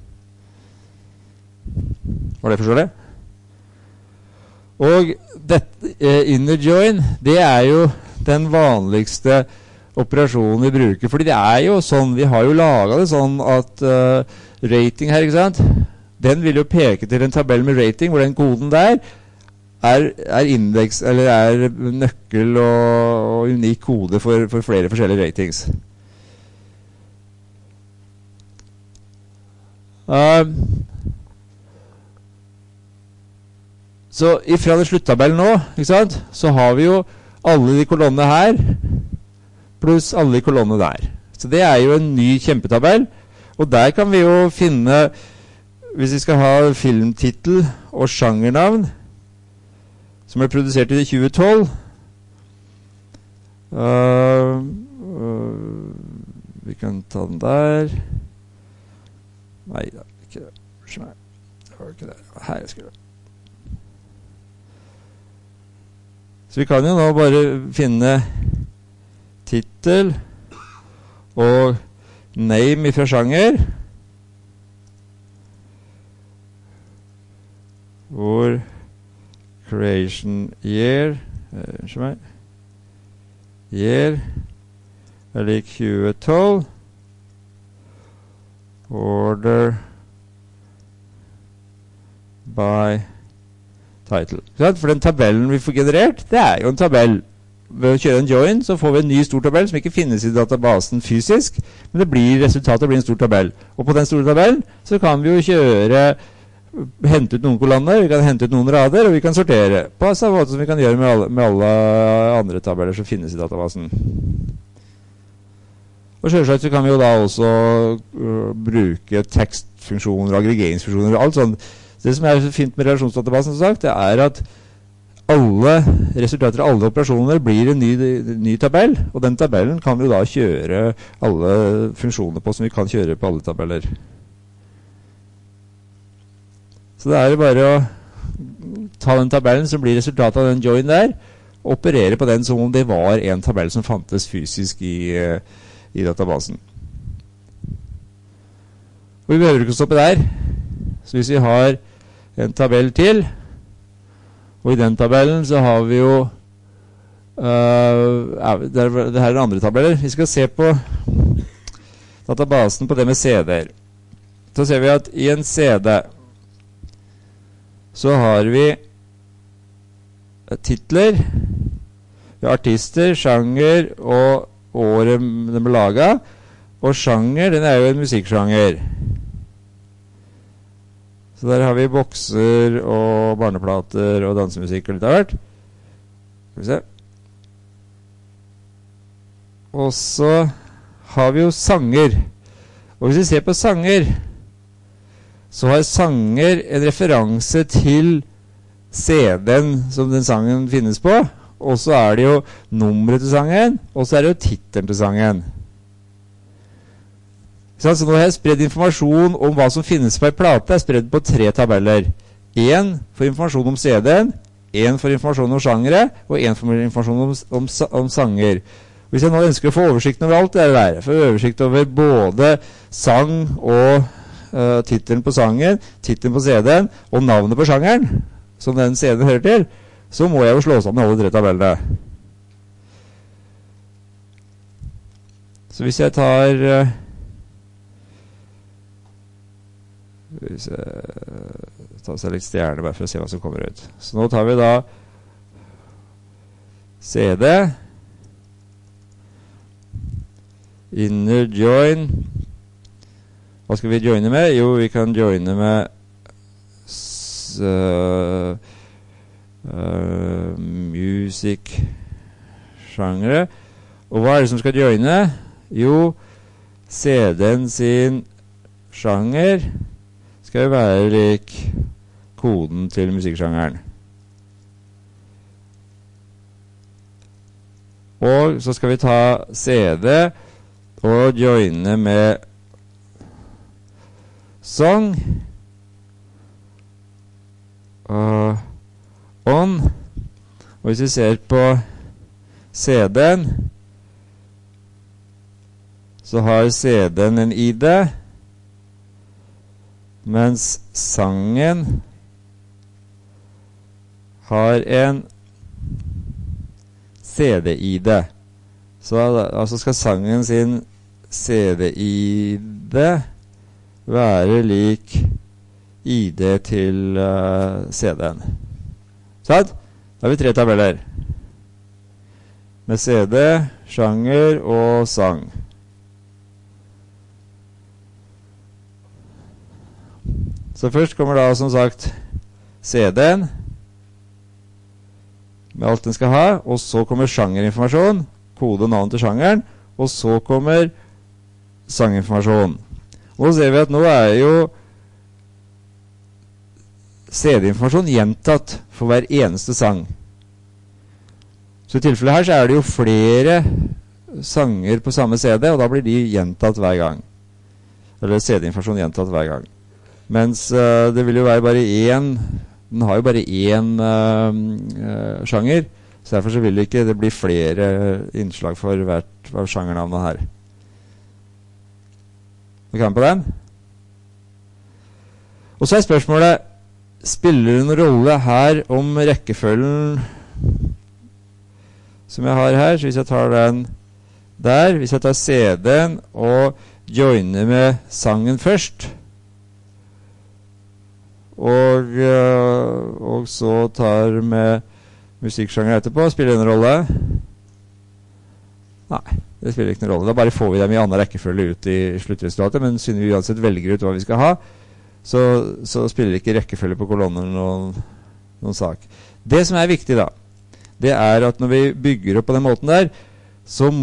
Var det forståelig? Og inner join, det jo den vanligste operasjonen vi bruker, fordi det jo sånn, vi har jo laget det sånn at rating her, ikke sant? Den vil jo peke til en tabell med rating, hvor den koden der indeks, eller nøkkel og unik kode for flere forskjellige ratings. Så ifra det sluttabellen nå, ikke sant, så har vi jo alle de kolonnene her, pluss alle de kolonnene der. Så det jo en ny kjempetabell, og der kan vi jo finne, hvis vi skal ha filmtitel og sjangernavn, som ble produsert i 2012. Vi kan ta den der. Nei, ikke det. Det var ikke det. Her skal det. Så vi kan jo nå bare finne titel og name fra sjanger. Hvor creation year year lik 2012 order by title. For den tabellen vi får generert, det jo en tabell. Ved å kjøre en join så får vi en ny stor tabell som ikke finnes i databasen fysisk, men resultatet blir en stor tabell. Og på den store tabellen så kan vi jo hente ut noen kolonner, vi kan hente ut noen rader, og vi kan sortere på samme måte som vi kan gjøre med alle andre tabeller som finnes i databasen. Og selvsagt så kan vi jo da også bruke tekstfunksjoner, aggregeringsfunksjoner, alt sånt. Det som så fint med relasjonsdatabasen, som sagt, det at alle resultater av alle operasjoner blir en ny tabell, og den tabellen kan vi jo da kjøre alle funksjoner på som vi kan kjøre på alle tabeller. Så det bare å ta den tabellen som blir resultatet av den join der, og operere på den som om det var en tabell som fantes fysisk i databasen. Og vi behøver ikke å stoppe der. Så hvis vi har en tabell til, og i den tabellen så har vi jo det her andre tabeller. Vi skal se på databasen på det med CD-er. så ser vi at i en CD så har vi titler, vi har artister, sjanger og året den ble laget. Og sjanger, den er jo en musikksjanger. Så der har vi bokser og barneplater og dansemusikk og litt av hvert. Skal vi se. Og så har vi jo sanger. Og hvis vi ser på sanger, så har sanger en referanse til CD-en som den sangen finnes på. Og så er det jo nummeret til sangen, og så er det jo titelen til sangen. Så nå har jeg spredd informasjon om hva som finnes på en plate, er spredd på 3 tabeller. 1 for informasjon om CD-en, 1 for informasjon om sjangere, og 1 for informasjon om sanger. Hvis jeg nå ønsker å få oversikten over alt det der, få oversikt over både sang og titelen på sangen, titelen på CD-en og navnet på sjangeren, som den CD-en hører til, så må jeg jo slå sammen alle 3 tabellene. Så hvis jeg tar hvis jeg tar seg litt stjerne bare for å se hva som kommer ut. Så nå tar vi da CD, inner join. Hva skal vi joine med? Jo, vi kan joine med music sjangre. Og hva er det som skal joine? Jo, CD-en sin sjanger skal jo være lik koden til musikksjangeren. Og så skal vi ta CD og joine med song og on. Og hvis vi ser på CD-en, så har CD-en en ID, mens sangen har en CD-ID. Så altså skal sangen sin CD-ID være lik ID til CD-en. Sånn? Da har vi 3 tabeller. Med CD, sjanger og sang. Så først kommer da som sagt CD-en med alt den skal ha, og så kommer sjangerinformasjon, kode og navn til sjangeren, og så kommer sanginformasjon. Og så ser vi at nå er jo CD-informasjon gjentatt for hver eneste sang. Så i tilfellet her så er det jo flere sanger på samme CD, og da blir de gjentatt hver gang. Eller CD-informasjon gjentatt hver gang. Mens det vil jo være bare den har jo bare én sjanger, så derfor så vil det ikke det bli flere innslag for hvert av sjangernavnet her. Du kan på den? Og så er spørsmålet, spiller det noen rolle her om rekkefølgen som jeg har her? Så hvis jeg tar den der, hvis jeg tar CD-en og joiner med sangen først, og så tar med musikksjanger etterpå, spiller det en rolle? Nei, det spiller ikke noen rolle. Da bare får vi dem i annen rekkefølge ut i sluttresultatet, men siden vi uansett velger ut hva vi skal ha, så spiller ikke rekkefølge på kolonner noen sak. Det som er viktig da, det er at når vi bygger opp på den måten der, så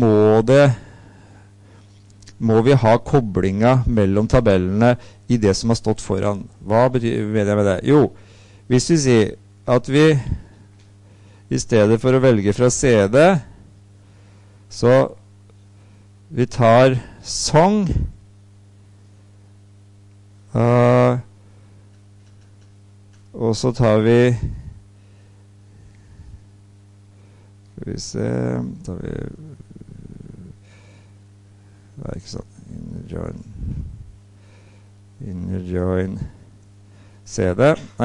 må vi ha koblinga mellom tabellene i det som har stått foran. Hva mener jeg med det? Jo, hvis vi sier at vi i stedet for å velge fra CD, så vi tar song, og så tar vi skal vi se tar vi det er ikke sånn inner join CD nei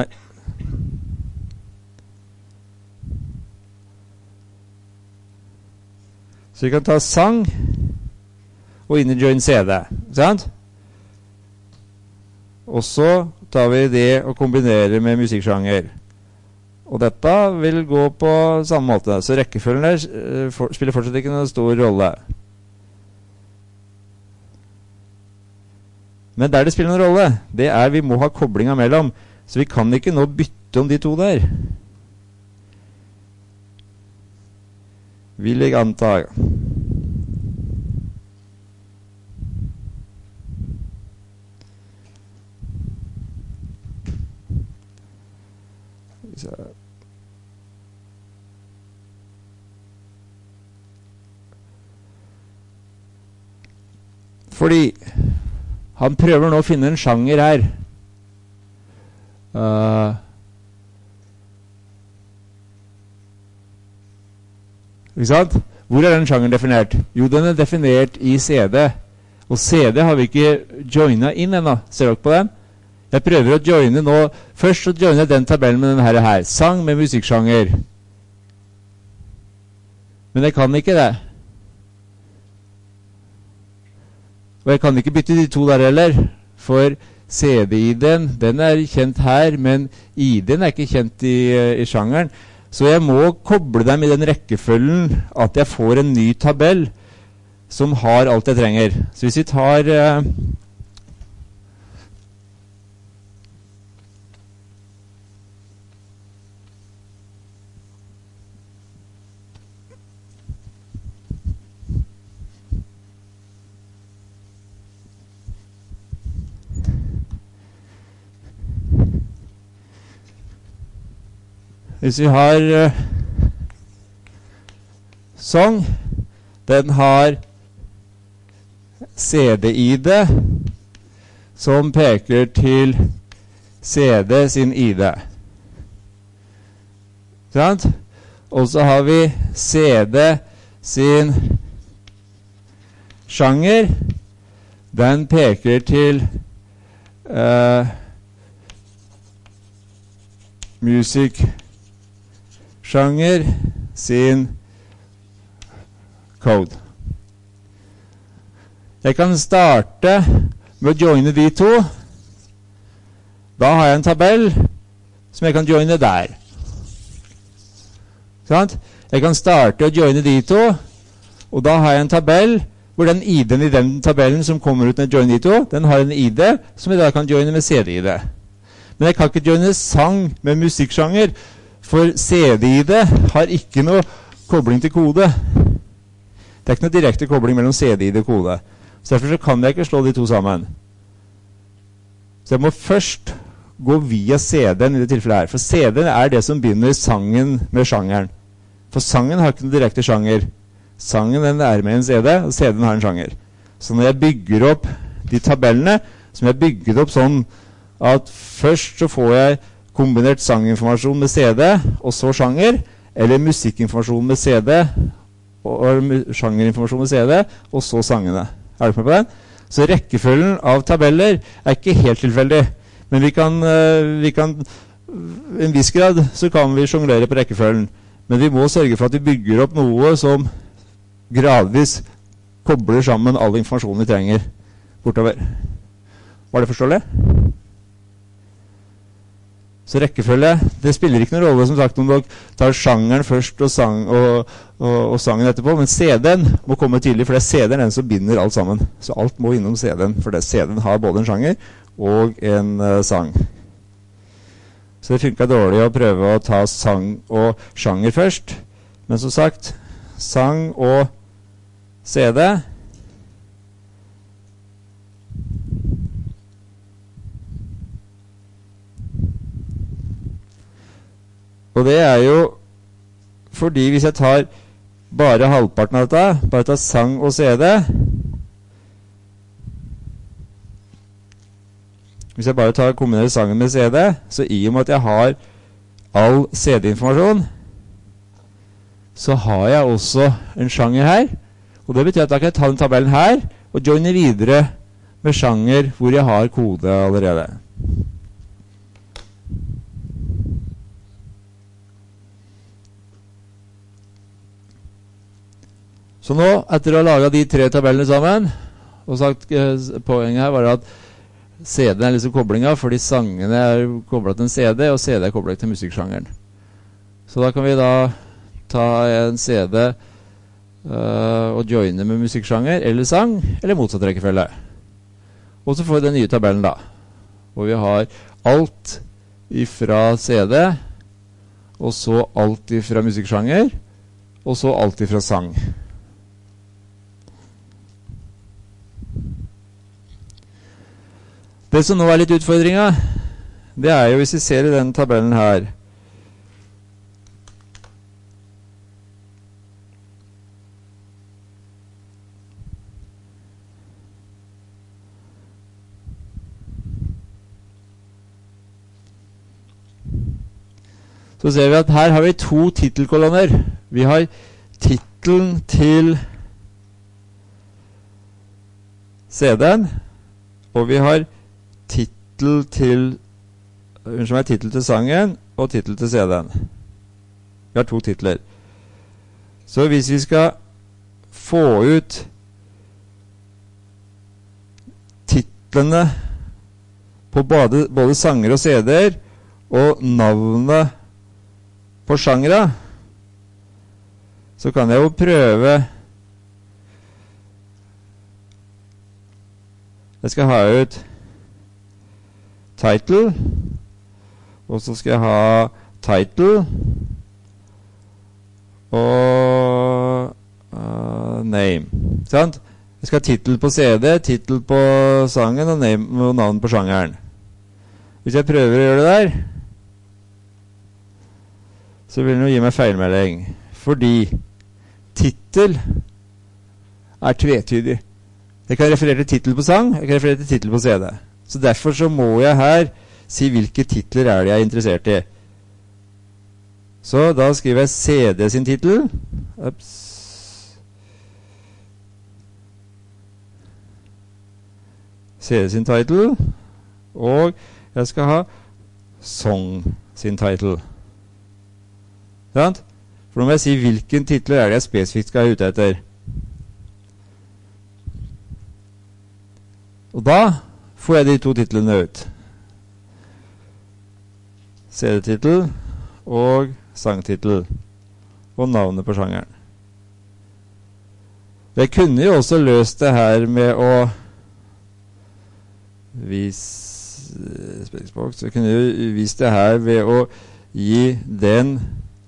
så vi kan ta sang og inner join CD sant? Og så tar vi det og kombinerer med musikksjanger. Og dette vil gå på samme måte. Så rekkefølgen spiller fortsatt ikke noen stor rolle. Men der det spiller noen rolle, det vi må ha koblinga mellom. Så vi kan ikke nå bytte om de to der. Vil jeg anta. Fordi han prøver nå å finne en sjanger her. Ikke sant? Hvor den sjangeren definert? Jo, den definert i CD. Og CD har vi ikke joinet inn ennå. Ser dere på den? Jeg prøver å joine nå. Først så joiner jeg den tabellen med denne her. Sang med musikksjanger. Men jeg kan ikke det. Og jeg kan ikke bytte de to der heller. For CD-ID-en, den kjent her, men ID-en ikke kjent i sjangeren. Så jeg må koble dem i den rekkefølgen at jeg får en ny tabell som har alt jeg trenger. Så hvis vi tar Hvis vi har sang, den har CD-ID som peker til CD sin ID. Sant? Og så har vi CD sin sjanger. Den peker til musikksjanger sin code. Jeg kan starte med å joine de to. Da har jeg en tabell som jeg kan joine der. Sant? Jeg kan starte å joine de to, og da har jeg en tabell hvor den ID-en i den tabellen som kommer ut når jeg joiner de to, den har en ID som jeg da kan joine med CD-ID. Men jeg kan ikke joine sang med musikksjanger, for CD-ID har ikke noe kobling til kode. Det ikke noe direkte kobling mellom CD-ID og kode. Så derfor så kan jeg ikke slå de to sammen. Så jeg må først gå via CD-en i det tilfellet her. For CD-en det som binder sangen med sjangeren. For sangen har ikke noe direkte sjanger. Sangen den med en CD, og CD-en har en sjanger. Så når jeg bygger opp de tabellene, som jeg bygget opp sånn at først så får jeg kombinert sanginformasjon med CD, og så sjanger, eller musikkinformasjon med CD, og sjangerinformasjon med CD, og så sangene. Er du med på den? Så rekkefølgen av tabeller ikke helt tilfeldig, men vi kan i en viss grad så kan vi jonglere på rekkefølgen. Men vi må sørge for at vi bygger opp noe som gradvis kobler sammen all informasjonen vi trenger bortover. Var det forståelig? Så rekkefølge, det spiller ikke noen rolle som sagt om dere tar sjangeren først og sangen etterpå, men CD-en må komme tidlig, for det CD-en den som binder alt sammen. Så alt må innom CD-en, for CD-en har både en sjanger og en sang. Så det funket dårlig å prøve å ta sang og sjanger først, men som sagt, sang og CD. Og det jo fordi hvis jeg tar bare halvparten av dette, bare tar sang og CD, hvis jeg bare kombinerer sangen med CD, så i og med at jeg har all CD-informasjon, så har jeg også en sjanger her, og det betyr at da kan jeg ta den tabellen her, og joine videre med sjanger hvor jeg har kode allerede. Så nå, etter å ha laget de tre tabellene sammen, og sagt poenget her var at CD-en liksom koblinga, fordi sangene koblet til en CD, og CD koblet til musikksjangeren. Så da kan vi da ta en CD og joine med musikksjanger, eller sang, eller motsatt rekkefølge. Og så får vi den nye tabellen da. Og vi har alt ifra CD, og så alt ifra musikksjanger, og så alt ifra sang. Det som nå litt utfordringen, det jo hvis vi ser i den tabellen her. Så ser vi at her har vi to titelkolonner. Vi har titelen til CD-en, og vi har titel til sangen og titel til CD-en. Vi har to titler. Så hvis vi skal få ut titlene på både sanger og CD-er, og navnet på sjangere, så kan jeg jo prøve. Jeg skal ha ut title, og så skal jeg ha title og name. Sant? Jeg skal ha titel på CD, titel på sangen og navn på sjangeren. Hvis jeg prøver å gjøre det der, så vil den jo gi meg feilmelding, fordi titel tvetydig. Jeg kan referere til titel på sang, jeg kan referere til titel på CD. Så derfor så må jeg her si hvilke titler det jeg interessert i. Så da skriver jeg CD sin titel. CD sin title. Og jeg skal ha song sin title. For nå må jeg si hvilken titler jeg spesifikt skal ha ute etter. Og da får jeg de to titlene ut. CD-titel og sangtitel. Og navnet på sjangeren. Jeg kunne jo også løst det her med å vise spillingsboks. Jeg kunne jo vist det her ved å gi den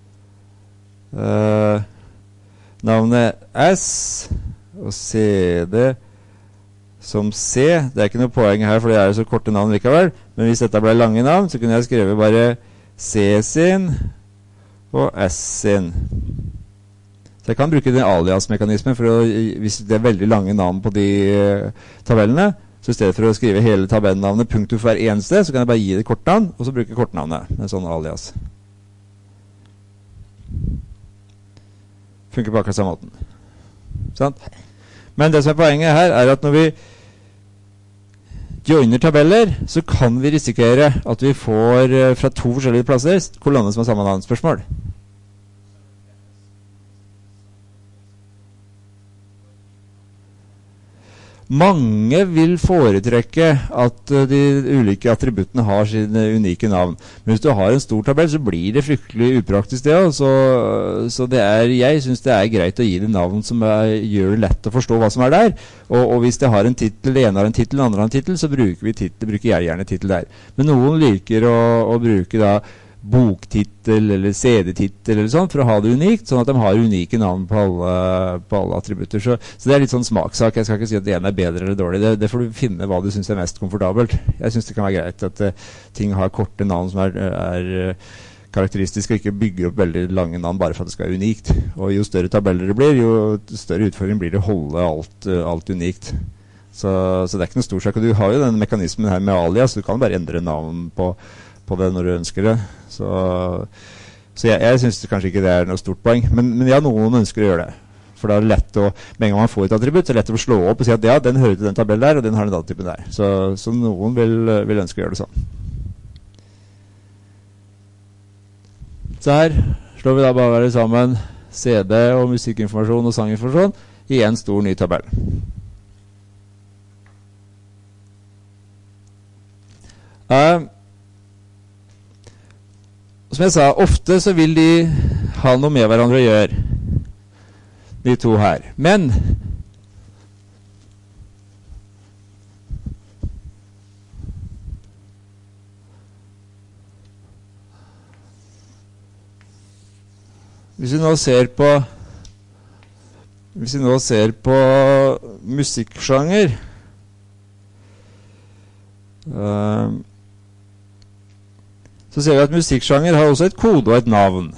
navnet S og CD som C. Det ikke noe poeng her, for det jo så korte navn likevel. Men hvis dette ble lange navn, så kunne jeg skrive bare C sin og S sin. Så jeg kan bruke den alias-mekanismen, for hvis det veldig lange navn på de tabellene, så i stedet for å skrive hele tabellnavnet punktum for hver eneste, så kan jeg bare gi det kortnavn, og så bruke kortnavnet med en sånn alias. Funker på akkurat samme måten. Sant? Men det som poenget her at når vi joiner tabeller, så kan vi risikere at vi får fra to forskjellige plasser kolonner som har samme navnspørsmål. Mange vil foretrekke at de ulike attributtene har sine unike navn. Men hvis du har en stor tabell, så blir det fryktelig upraktisk det også. Så jeg synes det greit å gi det navn som gjør det lett å forstå hva som der. Og hvis det har en titel, det ene har en titel, det andre har en titel, så bruker jeg gjerne titel der. Men noen liker å bruke da boktitel eller CD-titel eller sånn, for å ha det unikt, sånn at de har unike navn på alle attributter. Så det litt sånn smakssak. Jeg skal ikke si at det ene bedre eller dårlig. Det får du finne hva du synes mest komfortabelt. Jeg synes det kan være greit at ting har korte navn som er karakteristiske, og ikke bygger opp veldig lange navn bare for at det skal være unikt. Og jo større tabeller det blir, jo større utfordring blir det å holde alt unikt. Så det ikke noe stor sak. Og du har jo den mekanismen her med alias, så du kan bare endre navn på det når du ønsker det. Så jeg synes kanskje ikke det noe stort poeng. Men ja, noen ønsker å gjøre det. For da det lett å, med en gang man får et attributt, så det lett å slå opp og si at ja, den hører til den tabellen der, og den har den datatypen der. Så noen vil ønske å gjøre det sånn. Så her slår vi da bare sammen CD og musikkinformasjon og sanginformasjon i en stor ny tabell. Som jeg sa, ofte så vil de ha noe med hverandre å gjøre, de to her. Men hvis vi nå ser på musikksjanger, så ser vi at musikksjanger har også et kode og et navn.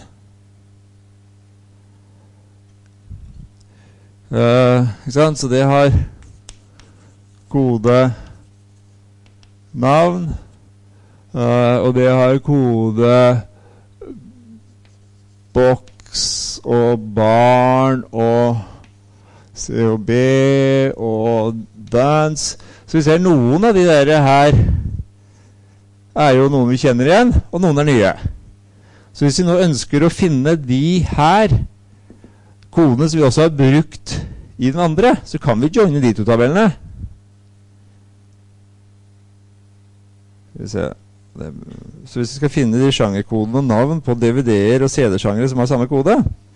Ikke sant? Så det har kode, navn, og det har kode boks og barn og COB og dance. Så vi ser noen av de der her er jo noen vi kjenner igjen, og noen er nye. Så hvis vi nå ønsker å finne de her kodene som vi også har brukt i den andre, så kan vi joine de to tabellene. Så hvis vi skal finne de sjangerkodene og navn på DVD-er og CD-sjangere som har samme kode,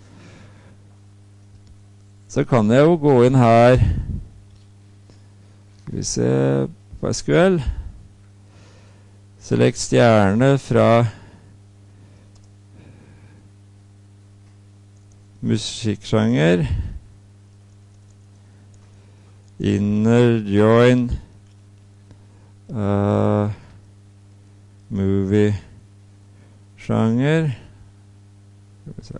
så kan jeg jo gå inn her. Skal vi se på SQL. Select stjerne fra musikksjanger. Inner join movie sjanger. Skal vi se.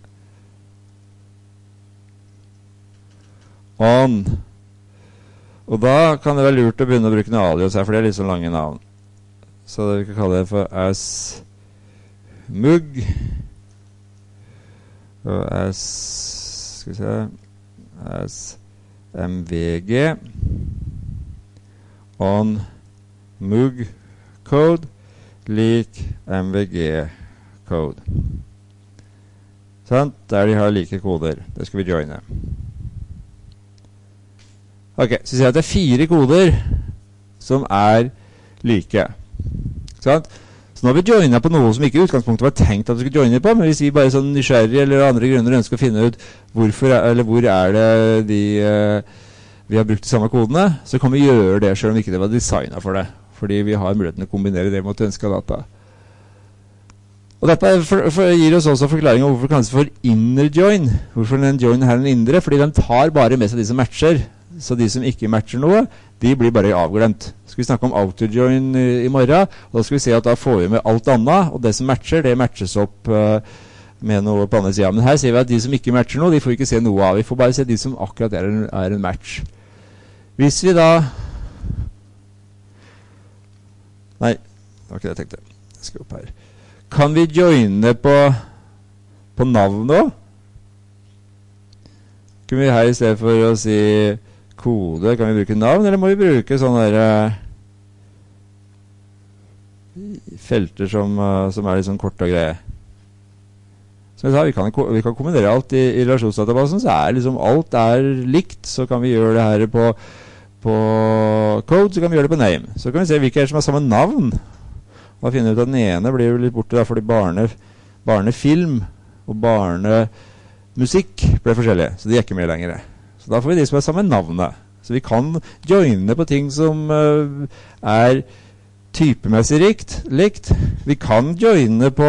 On. Og da kan det være lurt å begynne å bruke noe alias her, for det er litt så lange navn. Så det vi kan kalle det for as mug og as, skal vi se, as mvg on mug code lik mvg code. Sant? Der de har like koder. Det skal vi joine. Ok, så sier jeg at det er 4 koder som er like. Sant? Så nå har vi joinet på noe som ikke i utgangspunktet var tenkt at vi skulle joine på, men hvis vi bare sånn nysgjerrig eller andre grunner ønsker å finne ut hvor er det vi har brukt de samme kodene, så kan vi gjøre det selv om ikke det var designet for det. Fordi vi har muligheten å kombinere det mot ønsket data. Og dette gir oss også forklaring om hvorfor det kalles for inner join. Hvorfor den join her er den indre, fordi den tar bare med seg de som matcher. Så de som ikke matcher noe, de blir bare avglemt. Skal vi snakke om auto-join i morgen, og da skal vi se at da får vi med alt annet, og det som matcher, det matches opp med noe på andre siden. Men her ser vi at de som ikke matcher noe, de får ikke se noe av. Vi får bare se de som akkurat er en match. Hvis vi da... Nei, det var ikke det jeg tenkte. Jeg skal opp her. Kan vi joine på navnet også? Kan vi her i stedet for å si kode, kan vi bruke navn, eller må vi bruke sånne der, felter som er litt sånn kort og greie? Som jeg sa, vi kan kombinere alt i relasjonsdatabasen, så liksom alt er likt, så kan vi gjøre det her på code, så kan vi gjøre det på name. Så kan vi se hvilke som har samme navn. Da finner vi ut at den ene blir jo litt borte, fordi barnefilm og barnemusikk ble forskjellige, så de er ikke med lenger. Så da får vi de som er samme navnet. Så vi kan joine på ting som er typemessig likt. Vi kan joine på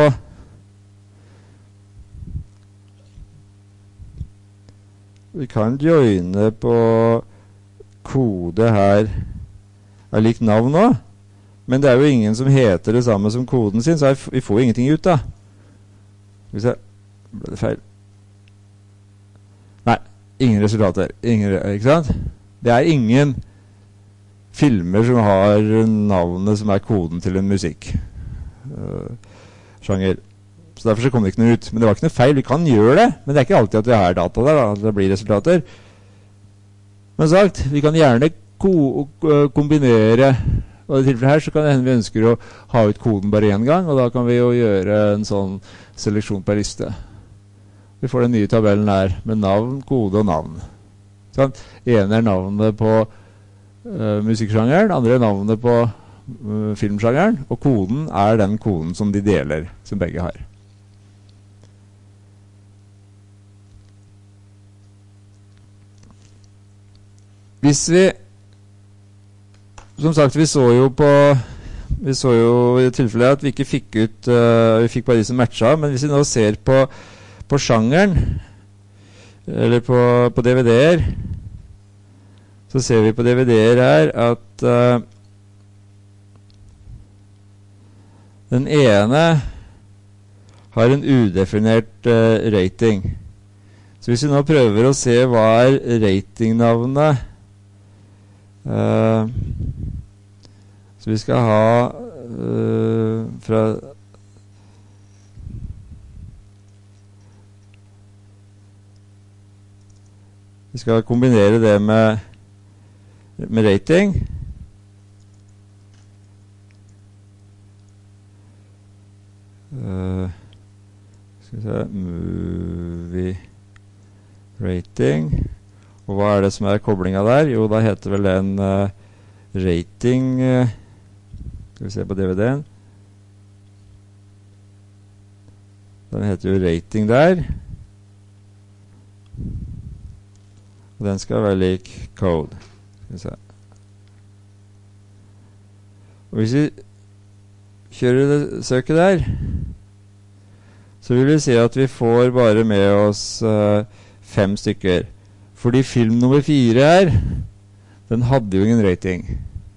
kode her er likt navn også. Men det er jo ingen som heter det samme som koden sin, så vi får ingenting ut da. Skal vi se, ble det feil? Nei, ingen resultater. Ikke sant? Det er ingen filmer som har navnet som er koden til en musikk. Sjanger. Så derfor så kom det ikke noe ut. Men det var ikke noe feil. Vi kan gjøre det, men det er ikke alltid at vi har data der, at det blir resultater. Men sagt, vi kan gjerne kombinere, og i tilfellet her så kan det hende vi ønsker å ha ut koden bare en gang, og da kan vi jo gjøre en sånn seleksjon på liste. Vi får den nye tabellen her med navn, kode og navn. Sånn. Ene er navnet på musikksjangeren, andre er navnet på filmsjangeren, og koden den koden som de deler, som begge har. Hvis vi, som sagt, vi så jo i tilfellet at vi ikke fikk ut, vi fikk bare de som matcha, men hvis vi nå ser på sjangeren, eller på DVD-er, så ser vi på DVD-er her at den ene har en udefinert rating. Så hvis vi nå prøver å se hva ratingnavnet, så vi skal ha fra vi skal kombinere det med rating. Skal vi se, movie rating. Og hva det som koblinga der? Jo, da heter vel den rating, skal vi se på DVD-en. Den heter jo rating der. Og den skal være lik code. Skal vi se. Og hvis vi kjører det søket der, så vil vi se at vi får bare med oss 5 stykker. Fordi film nummer 4 her, den hadde jo ingen rating.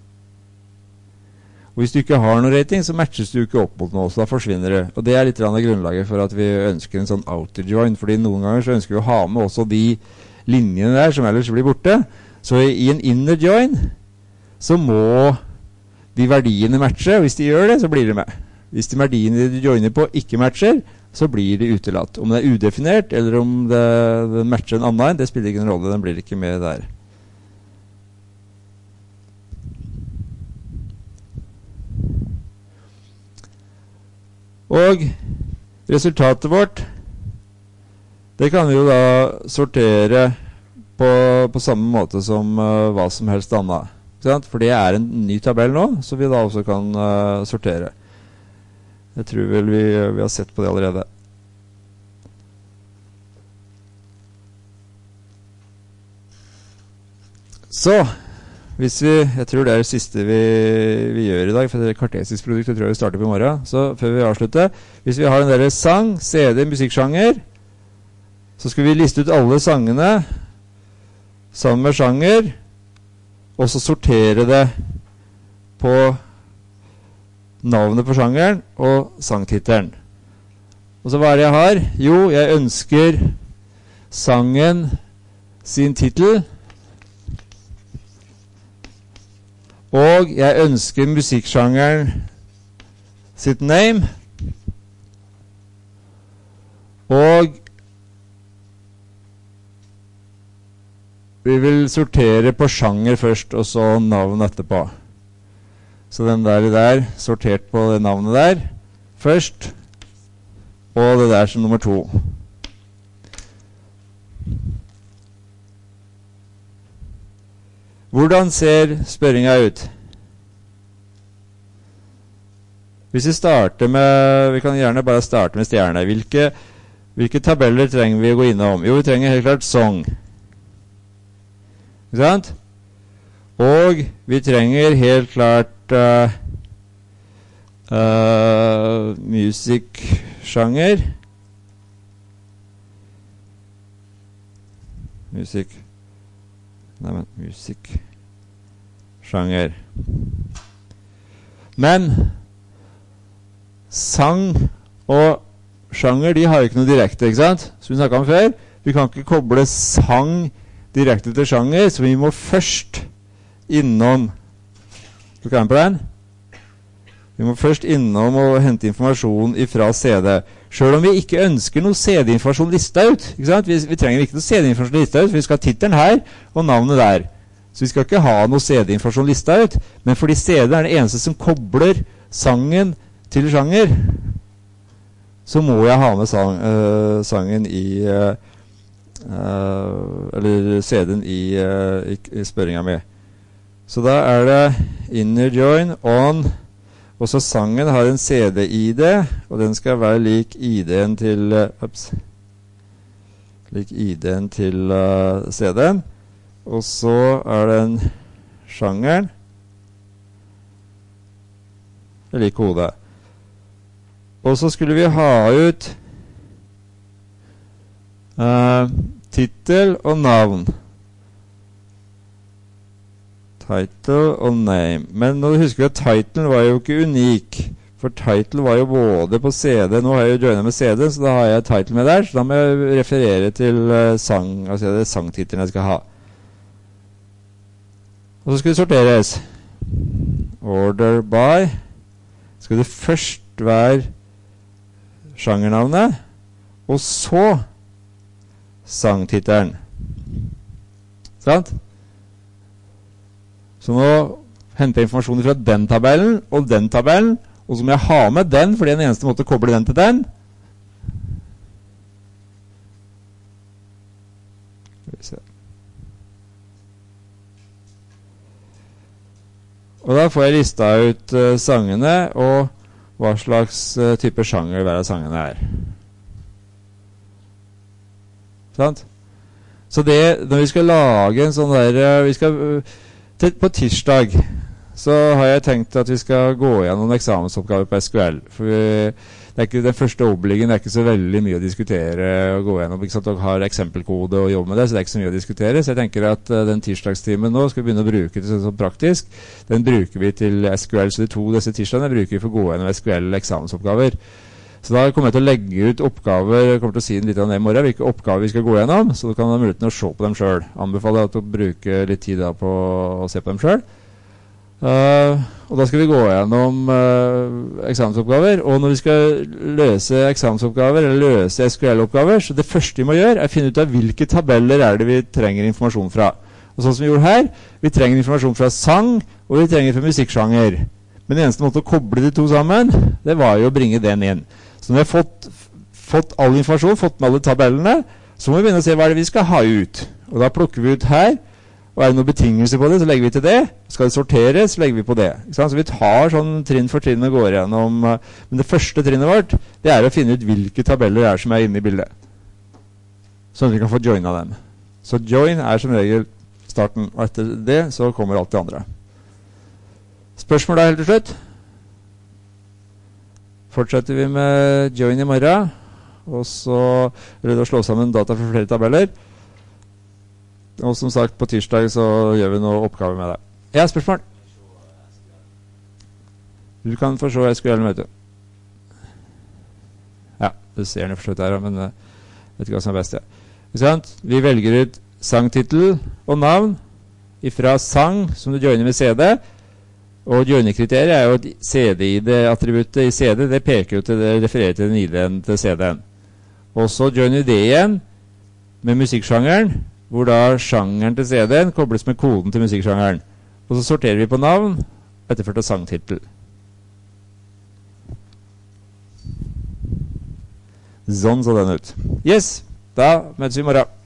Og hvis du ikke har noen rating, så matches du ikke opp mot noe, så da forsvinner det. Og det litt grunnlaget for at vi ønsker en sånn outer join, fordi noen ganger så ønsker vi å ha med også de linjene der som ellers blir borte. Så i en inner join så må de verdiene matche, og hvis de gjør det, så blir de med. Hvis de verdiene de joiner på ikke matcher, så blir de utelatt. Om det udefinert, eller om det matcher en annen, det spiller ingen rolle, den blir ikke med der. Og resultatet vårt, det kan vi jo da sortere på samme måte som hva som helst annet. For det en ny tabell nå, så vi da også kan sortere. Jeg tror vel vi har sett på det allerede. Så, jeg tror det det siste vi gjør i dag, for det kartesisk produkt, jeg tror vi starter på i morgen, så før vi avslutter, hvis vi har den der sang, CD, musikksjanger, så skal vi liste ut alle sangene sammen med sjanger, og så sortere det på navnet på sjangeren og sangtittelen. Og så hva det jeg har? Jo, jeg ønsker sangen sin titel, og jeg ønsker musikksjangeren sitt name, og vi vil sortere på sjanger først, og så navn etterpå. Så den der sortert på det navnet der først, og det der som nummer 2. Hvordan ser spørringa ut? Hvis vi starter med, vi kan gjerne bare starte med stjerne. Hvilke tabeller trenger vi å gå innom? Jo, vi trenger helt klart song. Ikke sant? Og vi trenger helt klart music-sjanger. Music-sjanger. Men sang og sjanger, de har ikke noe direkte, ikke sant? Som vi snakket om før. Vi kan ikke koble sang direkte til sjanger, så vi må først innom, du kan på den? Vi må først innom og hente informasjon fra CD. Selv om vi ikke ønsker noe CD-informasjon listet ut, ikke sant? Vi trenger ikke noe CD-informasjon listet ut, for vi skal ha tittelen her og navnet der. Så vi skal ikke ha noe CD-informasjon listet ut, men fordi CD den eneste som kobler sangen til sjanger, så må jeg ha med sangen i eller CD-en i spørringa mi. Så da er det inner join on, og så sangen har en CD-ID, og den skal være lik ID-en til lik ID-en til CD-en, og så er den sjangeren lik kodet. Og så skulle vi ha ut titel og navn. Title og name. Men nå husker vi at titlen var jo ikke unik, for title var jo både på CD. Nå har jeg jo joinet med CD, så da har jeg title med der, så da må jeg referere til sang, altså det er sangtitlen jeg skal ha. Og så skal det sorteres. Order by. Skal det først være sjangernavnet, og så sangtittelen. Sant? Så nå henter jeg informasjonen fra den tabellen, og den tabellen, og så må jeg ha med den, for det er den eneste måte å koble den til den. Skal vi se. Og da får jeg listet ut sangene, og hva slags type sjanger hver av sangene er. Sant? Så det, når vi skal lage en sånn der, på tirsdag, så har jeg tenkt at vi skal gå gjennom noen eksamensoppgaver på SQL. For det er ikke, den første obligen er ikke så veldig mye å diskutere og gå gjennom. Ikke sant? Dere har eksempelkode og jobbe med det, så det er ikke så mye å diskutere. Så jeg tenker at den tirsdagstimen nå skal vi begynne å bruke til sånn praktisk. Den bruker vi til SQL, så disse tirsdagene bruker vi for å gå gjennom SQL-eksamensoppgaver. Så da kommer jeg til å legge ut oppgaver, jeg kommer til å si litt om det i morgen, hvilke oppgaver vi skal gå gjennom, så du kan ha muligheten å se på dem selv. Anbefaler deg å bruke litt tid da på å se på dem selv. Og da skal vi gå gjennom eksamensoppgaver, og når vi skal løse eksamensoppgaver, eller løse SQL-oppgaver, så det første vi må gjøre er å finne ut av hvilke tabeller er det vi trenger informasjon fra. Og sånn som vi gjorde her, vi trenger informasjon fra sang, og vi trenger fra musikksjanger. Men den eneste måte å koble de to sammen, det var jo å bringe den inn. Så når vi har fått all informasjon, fått med alle tabellene, så må vi begynne å se hva er det vi skal ha ut. Og da plukker vi ut her, og er det noen betingelser på det, så legger vi til det. Skal det sorteres, så legger vi på det. Så vi tar sånn trinn for trinn og går gjennom. Men det første trinnet vårt, det er å finne ut hvilke tabeller det er som er inne i bildet. Sånn at vi kan få joina dem. Så join er som regel starten, og etter det så kommer alt det andre. Spørsmål da helt til slutt? Fortsetter vi med join i morgen, og så vil vi slå sammen data for flere tabeller. Og som sagt, på tirsdag så gjør vi noen oppgaver med det. Ja, spørsmål? Du kan få se SQL, vet du. Ja, du ser den forsøkt her, men jeg vet ikke hva som er best. Ja. Vi velger ut sangtitel og navn ifra sang, som du joiner med CD. Og joiner-kriteriet er jo at CD-ID-attributtet i CD, det peker jo til det, refererer til den ID-en til CD-en. Og så joiner det igjen med musikksjangeren, hvor da sjangeren til CD-en kobles med koden til musikksjangeren. Og så sorterer vi på navn, etterført av sangtitel. Sånn så den ut. Yes, da møtes vi i morgen.